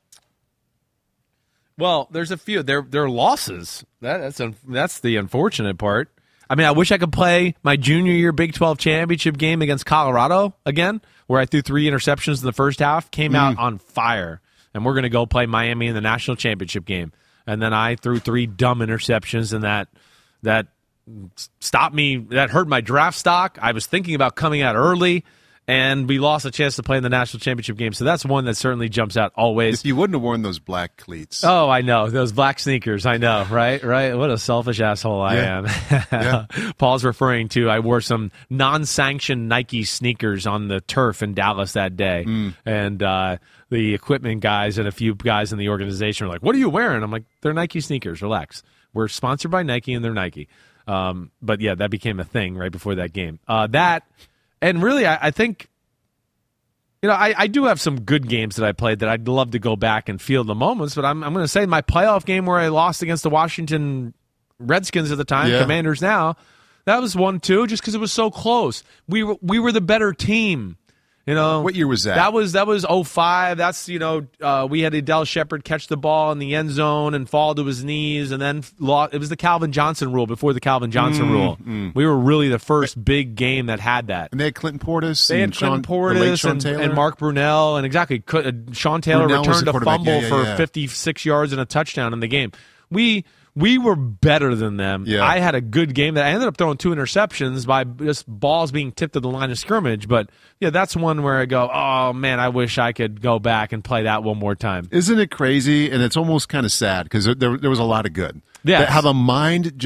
Well, there's a few. There, there are losses. That, that's un, that's the unfortunate part. I mean, I wish I could play my junior year Big twelve championship game against Colorado again, where I threw three interceptions in the first half, came out on fire, and we're going to go play Miami in the national championship game. And then I threw three dumb interceptions, and that that stopped me. That hurt my draft stock. I was thinking about coming out early, and we lost a chance to play in the national championship game. So that's one that certainly jumps out always. If you wouldn't have worn those black cleats. Oh, I know. Those black sneakers. I know, right? Right? What a selfish asshole I Yeah. am. Yeah. Paul's referring to, I wore some non-sanctioned Nike sneakers on the turf in Dallas that day. Mm. And uh, the equipment guys and a few guys in the organization were like, what are you wearing? I'm like, they're Nike sneakers. Relax. We're sponsored by Nike, and they're Nike. Um, but, yeah, that became a thing right before that game. Uh, that, and really, I, I think, you know, I, I do have some good games that I played that I'd love to go back and feel the moments, but I'm I'm going to say my playoff game where I lost against the Washington Redskins at the time, Yeah. Commanders now, that was one too, just because it was so close. We were we were the better team. You know, What year was that? That was that was oh five. That's, you know, uh, we had Adele Shepard catch the ball in the end zone and fall to his knees, and then lost. It was the Calvin Johnson rule before the Calvin Johnson rule. We were really the first big game that had that. And they had Clinton Portis. They had and Sean, Clinton the late Portis Sean and, Taylor. and Mark Brunell, and exactly, could- uh, Sean Taylor Brunell was returned the a quarterback. fumble Yeah, yeah, for yeah. fifty-six yards and a touchdown in the game. We we were better than them. Yeah. I had a good game that I ended up throwing two interceptions by just balls being tipped at the line of scrimmage. But yeah, that's one where I go, oh man, I wish I could go back and play that one more time. Isn't it crazy? And it's almost kind of sad because there, there was a lot of good. Yes. That how the mind just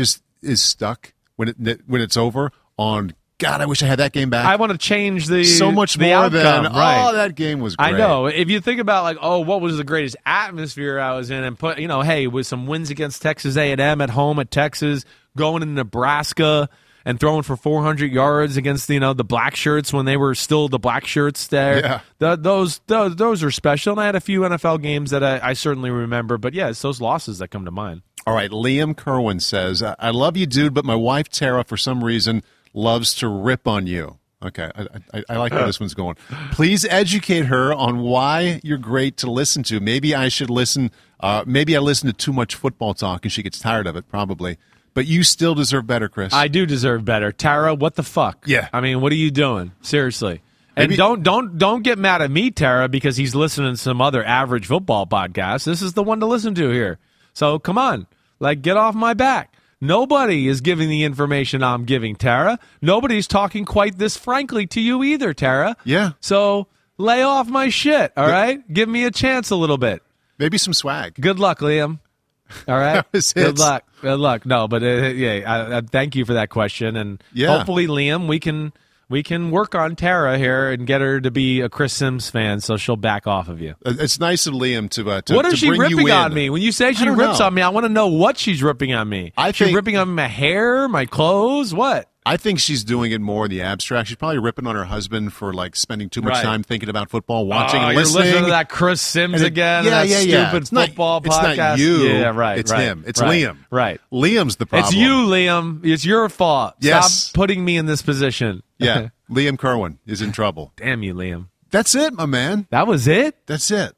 is stuck when it when it's over on, God, I wish I had that game back. I want to change the so much the more outcome, than right. oh, that game was great. I know. If you think about like, oh, what was the greatest atmosphere I was in, and put, you know, hey, with some wins against Texas A and M at home at Texas, going to Nebraska and throwing for four hundred yards against, you know, the Black Shirts when they were still the Black Shirts there. Yeah. The, those, those those are special. And I had a few N F L games that I, I certainly remember. But yeah, it's those losses that come to mind. All right, Liam Kerwin says, I love you, dude, but my wife, Tara, for some reason, loves to rip on you. Okay, I, I, I like where this one's going. Please educate her on why you're great to listen to. Maybe I should listen. Uh, maybe I listen to too much football talk and she gets tired of it, probably. But you still deserve better, Chris. I do deserve better. Tara, what the fuck? Yeah. I mean, what are you doing? Seriously. And Maybe- don't don't don't get mad at me, Tara, because he's listening to some other average football podcast. This is the one to listen to here. So come on, like get off my back. Nobody is giving the information I'm giving, Tara. Nobody's talking quite this frankly to you either, Tara. Yeah. So lay off my shit, all right? Give me a chance a little bit. Maybe some swag. Good luck, Liam. All right? That was Good it. luck. Good luck. No, but uh, yeah, I, I thank you for that question. And Yeah. hopefully, Liam, we can we can work on Tara here and get her to be a Chris Sims fan so she'll back off of you. It's nice of Liam to uh, to What is to she bring you ripping in. on me? When you say she I don't rips know. on me, I want to know what she's ripping on me. I she's think- ripping on my hair, my clothes, what? I think she's doing it more in the abstract. She's probably ripping on her husband for like spending too much Right. time thinking about football, watching oh, and you're listening. listening to that Chris Sims And it- again, yeah, that yeah, yeah. stupid It's not- football it's podcast. not you. Yeah, right. It's right, him. It's right, Liam. Right. Liam's the problem. It's you, Liam. It's your fault. Yes. Stop putting me in this position. Yeah. Liam Kerwin is in trouble. Damn you, Liam. That's it, my man. That was it? That's it.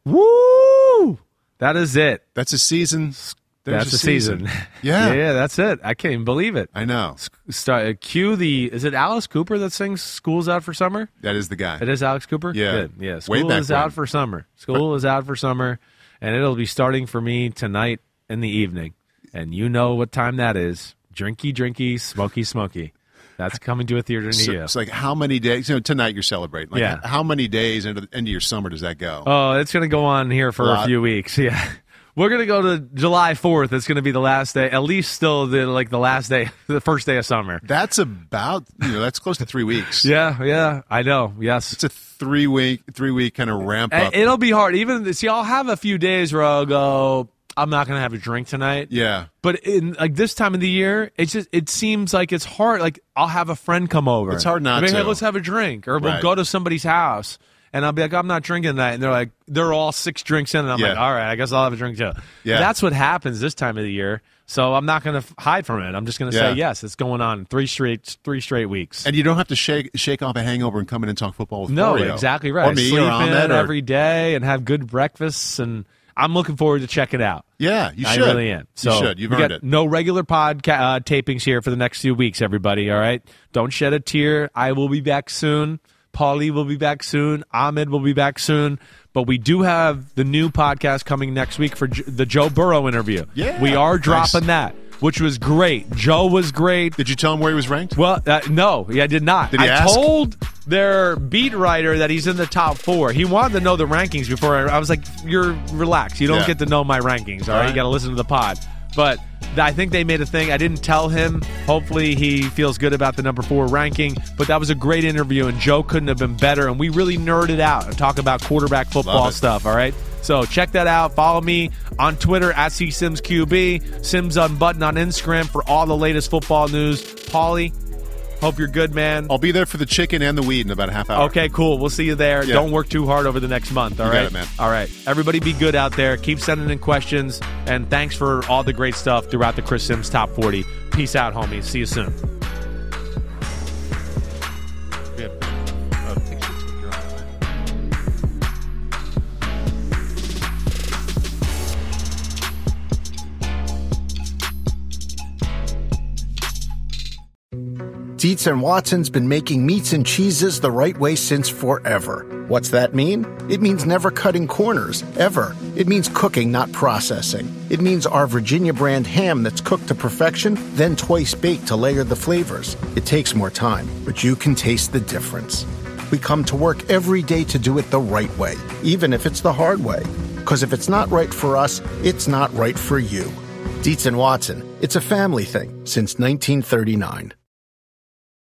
Woo! That is it. That's a season. There's That's a a season. Yeah. yeah, yeah, that's it. I can't even believe it. I know. Start, uh, cue the, is it Alice Cooper that sings School's Out for Summer? That is the guy. It is Alex Cooper? Yeah. Good. Yeah. Way School back is when. out for summer. School is out for summer, and it'll be starting for me tonight in the evening. And you know what time that is. Drinky, drinky, smoky, smoky. That's coming to a theater near So you. it's like how many days? You know, tonight you're celebrating. Like Yeah. How many days into the end of your summer does that go? Oh, it's going to go on here for A a, lot. few weeks. Yeah. We're going to go to July fourth. It's going to be the last day, at least still the like the last day, the first day of summer. That's about you know that's close to three weeks. Yeah, yeah, I know. Yes. It's a three week three week kind of ramp And up. it'll be hard. Even see, I'll have a few days where I'll go, I'm not going to have a drink tonight. yeah. But in like this time of the year, it's just it seems like it's hard. Like I'll have a friend come over. It's hard not I mean, Hey, to. let's have a drink, or we'll Right. go to somebody's house, and I'll be like, I'm not drinking tonight, and they're like, they're all six drinks in, and I'm Yeah. like, all right, I guess I'll have a drink too. Yeah. That's what happens this time of the year. So I'm not going to f- hide from it. I'm just going to Yeah. say yes. It's going on three straight three straight weeks. And you don't have to shake shake off a hangover and come in and talk football with No, Florio. exactly right. Or me Sleep or Ahmed in or every day and have good breakfasts, and I'm looking forward to checking it out. yeah, you I should. really am. So you should. You've we earned got it. no regular podcast uh, tapings here for the next few weeks, everybody. All right? Don't shed a tear. I will be back soon. Paulie will be back soon. Ahmed will be back soon. But we do have the new podcast coming next week for J- the Joe Burrow interview. Yeah, We are nice. dropping that, which was great. Joe was great. Did you tell him where he was ranked? Well, uh, no, yeah, I did not. Did he I ask? told their beat writer that he's in the top four. He wanted to know the rankings before. I, I was like, "You're relaxed. You don't Yeah. get to know my rankings. All right, Right. you got to listen to the pod." But th- I think they made a thing. I didn't tell him. Hopefully, he feels good about the number four ranking. But that was a great interview, and Joe couldn't have been better. And we really nerded out and talk about quarterback football Love it. stuff. All right. So check that out. Follow me on Twitter at C Sims Q B, Sims Unbutton on Instagram for all the latest football news. Paulie, hope you're good, man. I'll be there for the chicken and the weed in about a half hour. Okay, cool. We'll see you there. Yeah. Don't work too hard over the next month, all You right? got it, man. All right. Everybody be good out there. Keep sending in questions, and thanks for all the great stuff throughout the Chris Sims Top forty. Peace out, homies. See you soon. Yeah. Uh, take- take your- Dietz and Watson's been making meats and cheeses the right way since forever. What's that mean? It means never cutting corners, ever. It means cooking, not processing. It means our Virginia brand ham that's cooked to perfection, then twice baked to layer the flavors. It takes more time, but you can taste the difference. We come to work every day to do it the right way, even if it's the hard way. Because if it's not right for us, it's not right for you. Dietz and Watson, It's a family thing since nineteen thirty-nine.